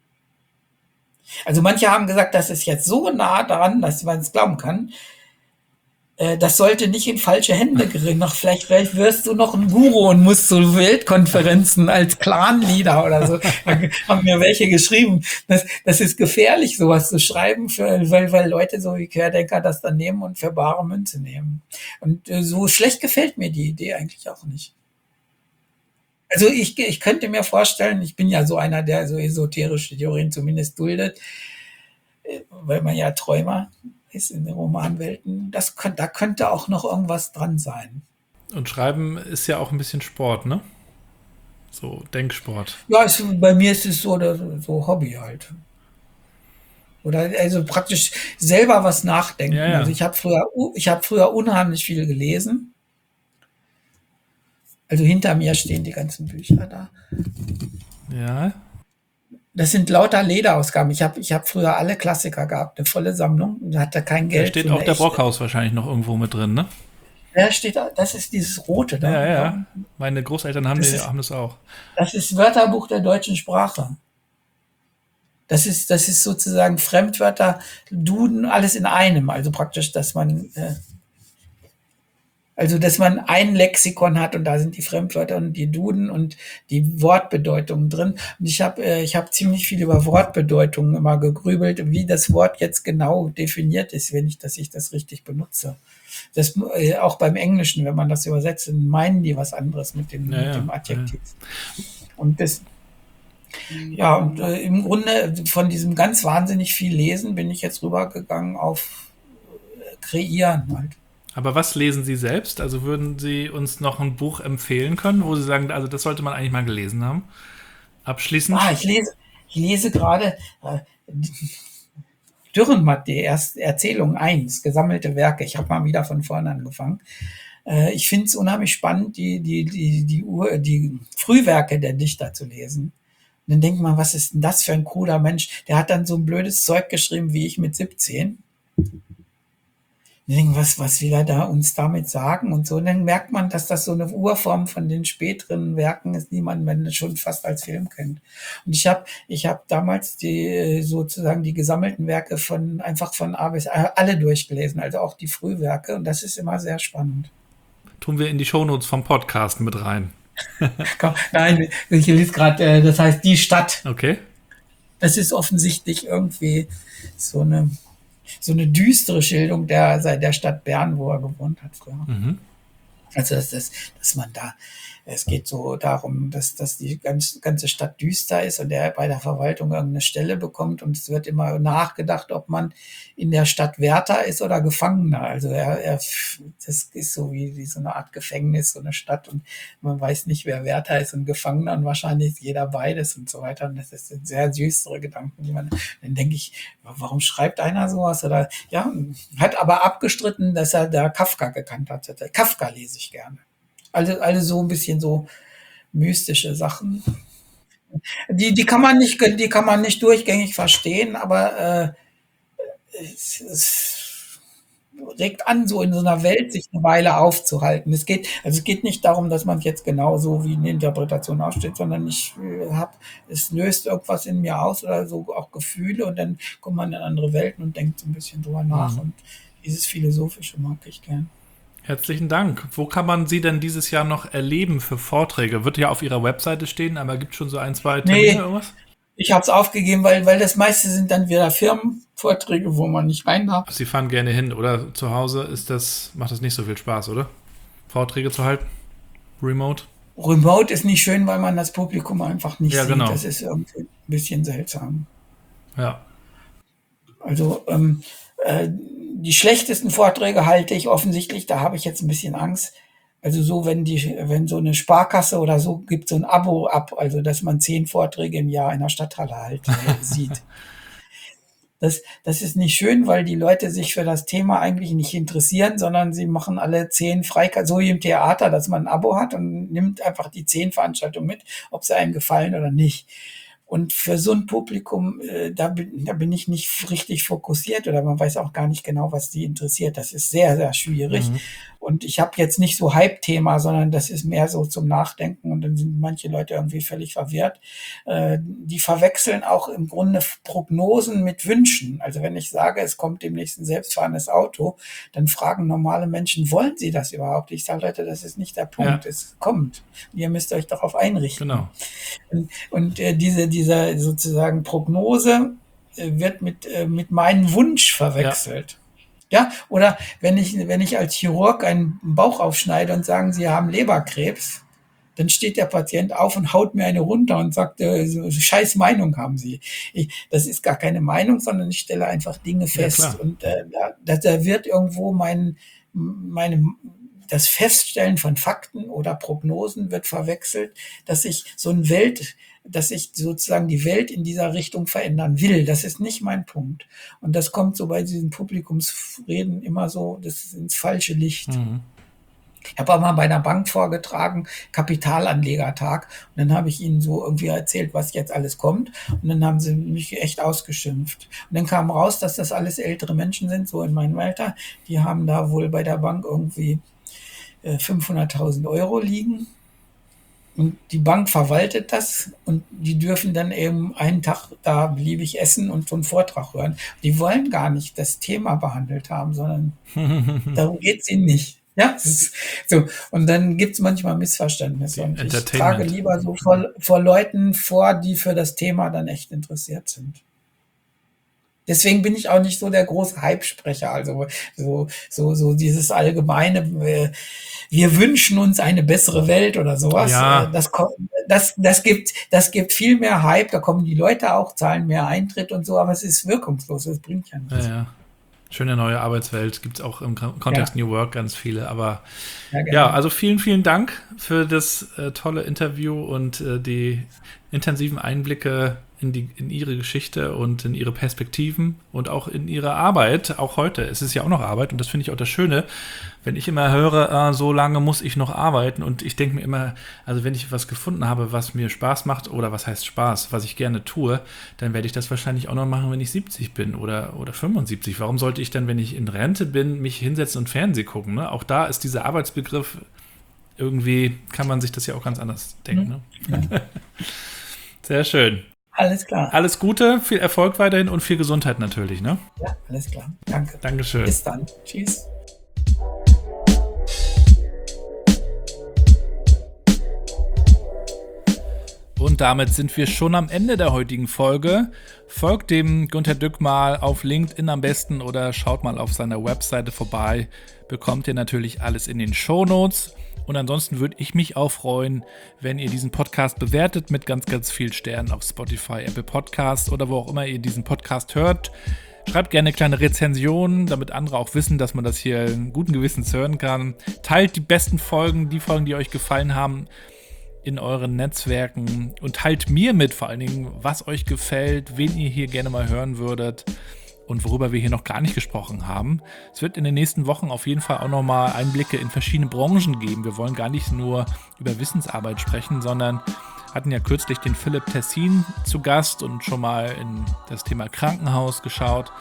Speaker 3: Also manche haben gesagt, das ist jetzt so nah dran, dass man es glauben kann. Äh, das sollte nicht in falsche Hände geraten. Noch vielleicht, vielleicht wirst du noch ein Guru und musst zu Weltkonferenzen als Clan-Leader oder so. Da haben mir welche geschrieben. Das, das ist gefährlich, sowas zu schreiben, für, weil, weil Leute so wie Querdenker das dann nehmen und für bare Münze nehmen. Und äh, so schlecht gefällt mir die Idee eigentlich auch nicht. Also ich, ich könnte mir vorstellen, ich bin ja so einer, der so esoterische Theorien zumindest duldet, äh, weil man ja Träumer ist in den Romanwelten. Das könnt, da könnte auch noch irgendwas dran sein.
Speaker 2: Und Schreiben ist ja auch ein bisschen Sport, ne? So Denksport.
Speaker 3: Ja, es, bei mir ist es so, so Hobby halt. Oder also praktisch selber was nachdenken.
Speaker 2: Ja, ja.
Speaker 3: Also ich habe früher, ich habe früher unheimlich viel gelesen. Also hinter mir stehen die ganzen Bücher da.
Speaker 2: Ja.
Speaker 3: Das sind lauter Lederausgaben. Ich habe ich hab früher alle Klassiker gehabt, eine volle Sammlung. Und hatte kein Geld.
Speaker 2: Da steht auch der Brockhaus wahrscheinlich noch irgendwo mit drin, ne?
Speaker 3: Ja, steht da, das ist dieses rote da.
Speaker 2: Ja, ja. Meine Großeltern haben, das, die, ist, haben das auch.
Speaker 3: Das ist Wörterbuch der deutschen Sprache. Das ist, das ist sozusagen Fremdwörter, Duden, alles in einem. Also praktisch, dass man, äh, also dass man ein Lexikon hat und da sind die Fremdwörter und die Duden und die Wortbedeutungen drin. Und ich habe, äh, ich habe ziemlich viel über Wortbedeutungen immer gegrübelt, wie das Wort jetzt genau definiert ist, wenn ich, dass ich das richtig benutze. Das äh, auch beim Englischen, wenn man das übersetzt, dann meinen die was anderes mit dem,
Speaker 2: ja,
Speaker 3: mit dem Adjektiv.
Speaker 2: Ja.
Speaker 3: Und das, ja, und äh, im Grunde von diesem ganz wahnsinnig viel Lesen bin ich jetzt rübergegangen auf äh, Kreieren halt.
Speaker 2: Aber was lesen Sie selbst? Also würden Sie uns noch ein Buch empfehlen können, wo Sie sagen, also das sollte man eigentlich mal gelesen haben? Abschließend?
Speaker 3: Ah, ich lese, ich lese gerade äh, Dürrenmatt, die erste Erzählung eins, gesammelte Werke. Ich habe mal wieder von vorne angefangen. Äh, ich finde es unheimlich spannend, die, die, die, die, Ur, die Frühwerke der Dichter zu lesen. Und dann denkt man, was ist denn das für ein cooler Mensch? Der hat dann so ein blödes Zeug geschrieben wie ich mit siebzehn. Und dann denken, was, was will er da uns damit sagen und so. Und dann merkt man, dass das so eine Urform von den späteren Werken ist, die man schon fast als Film kennt. Und ich habe ich hab damals die sozusagen die gesammelten Werke von einfach von A bis A alle durchgelesen, also auch die Frühwerke. Und das ist immer sehr spannend.
Speaker 2: Tun wir in die Shownotes vom Podcast mit rein.
Speaker 3: Nein, ich lese gerade, das heißt Die Stadt.
Speaker 2: Okay.
Speaker 3: Das ist offensichtlich irgendwie so eine so eine düstere Schilderung der, der Stadt Bern, wo er gewohnt hat früher. Mhm. Also, dass, dass, dass man da, es geht so darum, dass, dass die ganze, ganze Stadt düster ist und er bei der Verwaltung irgendeine Stelle bekommt und es wird immer nachgedacht, ob man in der Stadt Wärter ist oder Gefangener. Also er, er das ist so wie, wie so eine Art Gefängnis, so eine Stadt und man weiß nicht, wer Wärter ist und Gefangener und wahrscheinlich ist jeder beides und so weiter. Und das sind sehr düstere Gedanken, die man, dann denke ich, warum schreibt einer sowas? Oder ja, hat aber abgestritten, dass er da Kafka gekannt hat. Kafka lese ich gerne. Alle, alle so ein bisschen so mystische Sachen. Die, die kann man nicht, die kann man nicht durchgängig verstehen, aber äh, es, es, regt an, so in so einer Welt sich eine Weile aufzuhalten. Es geht, also es geht nicht darum, dass man jetzt genau so wie eine Interpretation aufsteht, sondern ich äh, habe, es löst irgendwas in mir aus oder so auch Gefühle und dann kommt man in andere Welten und denkt so ein bisschen drüber nach
Speaker 2: Mhm.
Speaker 3: und dieses Philosophische mag ich gern.
Speaker 2: Herzlichen Dank. Wo kann man Sie denn dieses Jahr noch erleben für Vorträge? Wird ja auf Ihrer Webseite stehen, aber gibt es schon so ein, zwei Termine,
Speaker 3: Nee,
Speaker 2: irgendwas?
Speaker 3: ich habe es aufgegeben, weil, weil das meiste sind dann wieder Firmenvorträge, wo man nicht rein darf.
Speaker 2: Sie fahren gerne hin, oder? Zu Hause ist das, macht das nicht so viel Spaß, oder? Vorträge zu halten? Remote?
Speaker 3: Remote ist nicht schön, weil man das Publikum einfach nicht
Speaker 2: Ja,
Speaker 3: sieht.
Speaker 2: genau.
Speaker 3: Das ist irgendwie ein bisschen seltsam.
Speaker 2: Ja.
Speaker 3: Also ähm, äh, die schlechtesten Vorträge halte ich offensichtlich, da habe ich jetzt ein bisschen Angst. Also so, wenn die, wenn so eine Sparkasse oder so gibt so ein Abo ab, also dass man zehn Vorträge im Jahr in der Stadthalle halt äh, sieht. Das, das ist nicht schön, weil die Leute sich für das Thema eigentlich nicht interessieren, sondern sie machen alle zehn Freikarten, so wie im Theater, dass man ein Abo hat und nimmt einfach die zehn Veranstaltungen mit, ob sie einem gefallen oder nicht. Und für so ein Publikum, äh, da, bin, da bin ich nicht richtig fokussiert oder man weiß auch gar nicht genau, was die interessiert. Das ist sehr, sehr schwierig.
Speaker 2: Mhm.
Speaker 3: Und ich habe jetzt nicht so Hype-Thema, sondern das ist mehr so zum Nachdenken und dann sind manche Leute irgendwie völlig verwirrt. Äh, die verwechseln auch im Grunde Prognosen mit Wünschen. Also wenn ich sage, es kommt demnächst ein selbstfahrendes Auto, dann fragen normale Menschen, wollen sie das überhaupt? Ich sage, Leute, das ist nicht der Punkt.
Speaker 2: Ja.
Speaker 3: Es kommt. Ihr müsst euch darauf einrichten.
Speaker 2: Genau.
Speaker 3: Und, und äh, diese, dieser sozusagen Prognose äh, wird mit, äh, mit meinem Wunsch verwechselt. Ja, oder wenn ich, wenn ich als Chirurg einen Bauch aufschneide und sagen, Sie haben Leberkrebs, dann steht der Patient auf und haut mir eine runter und sagt, äh, so, scheiß Meinung haben Sie. Ich, das ist gar keine Meinung, sondern ich stelle einfach Dinge fest.
Speaker 2: klar.
Speaker 3: Und äh, da, da wird irgendwo mein, meine, das Feststellen von Fakten oder Prognosen wird verwechselt, dass ich so eine Welt, dass ich sozusagen die Welt in dieser Richtung verändern will. Das ist nicht mein Punkt. Und das kommt so bei diesen Publikumsreden immer so, das ist ins falsche Licht.
Speaker 2: Mhm.
Speaker 3: Ich habe auch mal bei einer Bank vorgetragen, Kapitalanlegertag. Und dann habe ich ihnen so irgendwie erzählt, was jetzt alles kommt. Und dann haben sie mich echt ausgeschimpft. Und dann kam raus, dass das alles ältere Menschen sind, so in meinem Alter. Die haben da wohl bei der Bank irgendwie äh, fünfhunderttausend Euro liegen. Und die Bank verwaltet das und die dürfen dann eben einen Tag da beliebig essen und so einen Vortrag hören. Die wollen gar nicht das Thema behandelt haben, sondern darum geht es ihnen nicht. Ja, es ist so. Und dann gibt es manchmal Missverständnisse. Und ich trage lieber so vor, vor Leuten vor, die für das Thema dann echt interessiert sind. Deswegen bin ich auch nicht so der große Hype-Sprecher. Also so, so, so dieses allgemeine, äh, wir wünschen uns eine bessere Welt oder sowas.
Speaker 2: Ja.
Speaker 3: Äh, das, das, das, gibt, das gibt viel mehr Hype. Da kommen die Leute auch, zahlen mehr Eintritt und so, aber es ist wirkungslos. Das bringt ja nichts.
Speaker 2: Ja, ja. Schöne neue Arbeitswelt, gibt es auch im Kontext
Speaker 3: Ja.
Speaker 2: New Work ganz viele, aber
Speaker 3: Ja, gerne.
Speaker 2: ja, also vielen, vielen Dank für das äh, tolle Interview und äh, die intensiven Einblicke in, die, in Ihre Geschichte und in Ihre Perspektiven und auch in Ihre Arbeit, auch heute. Es ist ja auch noch Arbeit und das finde ich auch das Schöne, wenn ich immer höre, äh, so lange muss ich noch arbeiten und ich denke mir immer, also wenn ich was gefunden habe, was mir Spaß macht oder was heißt Spaß, was ich gerne tue, dann werde ich das wahrscheinlich auch noch machen, wenn ich siebzig bin oder, oder fünfundsiebzig. Warum sollte ich dann, wenn ich in Rente bin, mich hinsetzen und Fernsehen gucken? Ne? Auch da ist dieser Arbeitsbegriff, irgendwie kann man sich das ja auch ganz anders denken. Ne?
Speaker 3: Ja.
Speaker 2: Sehr schön.
Speaker 3: Alles klar.
Speaker 2: Alles Gute, viel Erfolg weiterhin und viel Gesundheit natürlich. Ne?
Speaker 3: Ja, alles klar. Danke.
Speaker 2: Dankeschön.
Speaker 3: Bis dann. Tschüss.
Speaker 2: Und damit sind wir schon am Ende der heutigen Folge. Folgt dem Günther Dück mal auf LinkedIn am besten oder schaut mal auf seiner Webseite vorbei. Bekommt ihr natürlich alles in den Shownotes. Und ansonsten würde ich mich auch freuen, wenn ihr diesen Podcast bewertet mit ganz, ganz vielen Sternen auf Spotify, Apple Podcasts oder wo auch immer ihr diesen Podcast hört. Schreibt gerne kleine Rezensionen, damit andere auch wissen, dass man das hier in guten Gewissens hören kann. Teilt die besten Folgen, die Folgen, die euch gefallen haben, in euren Netzwerken und teilt mir mit vor allen Dingen, was euch gefällt, wen ihr hier gerne mal hören würdet und worüber wir hier noch gar nicht gesprochen haben. Es wird in den nächsten Wochen auf jeden Fall auch nochmal Einblicke in verschiedene Branchen geben. Wir wollen gar nicht nur über Wissensarbeit sprechen, sondern hatten ja kürzlich den Philipp Tessin zu Gast und schon mal in das Thema Krankenhaus geschaut.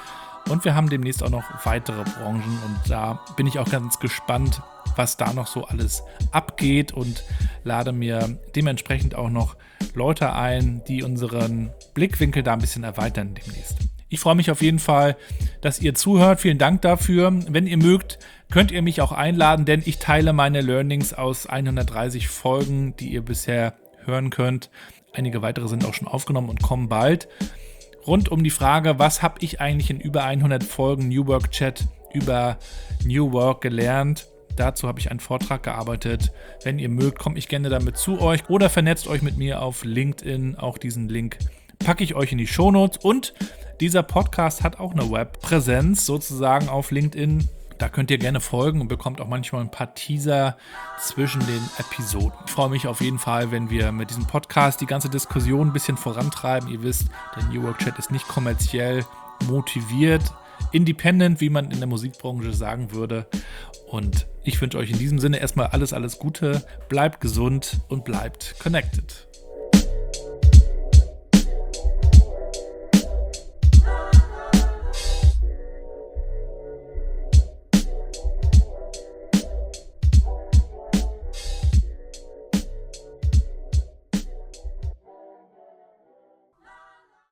Speaker 2: Und wir haben demnächst auch noch weitere Branchen und da bin ich auch ganz gespannt, was da noch so alles abgeht und lade mir dementsprechend auch noch Leute ein, die unseren Blickwinkel da ein bisschen erweitern demnächst. Ich freue mich auf jeden Fall, dass ihr zuhört. Vielen Dank dafür. Wenn ihr mögt, könnt ihr mich auch einladen, denn ich teile meine Learnings aus hundertdreißig Folgen, die ihr bisher hören könnt. Einige weitere sind auch schon aufgenommen und kommen bald. Rund um die Frage, was habe ich eigentlich in über hundert Folgen New Work Chat über New Work gelernt? Dazu habe ich einen Vortrag gearbeitet. Wenn ihr mögt, komme ich gerne damit zu euch oder vernetzt euch mit mir auf LinkedIn. Auch diesen Link packe ich euch in die Shownotes. Und dieser Podcast hat auch eine Webpräsenz sozusagen auf LinkedIn. Da könnt ihr gerne folgen und bekommt auch manchmal ein paar Teaser zwischen den Episoden. Ich freue mich auf jeden Fall, wenn wir mit diesem Podcast die ganze Diskussion ein bisschen vorantreiben. Ihr wisst, der New Work Chat ist nicht kommerziell motiviert, independent, wie man in der Musikbranche sagen würde. Und ich wünsche euch in diesem Sinne erstmal alles, alles Gute. Bleibt gesund und bleibt connected.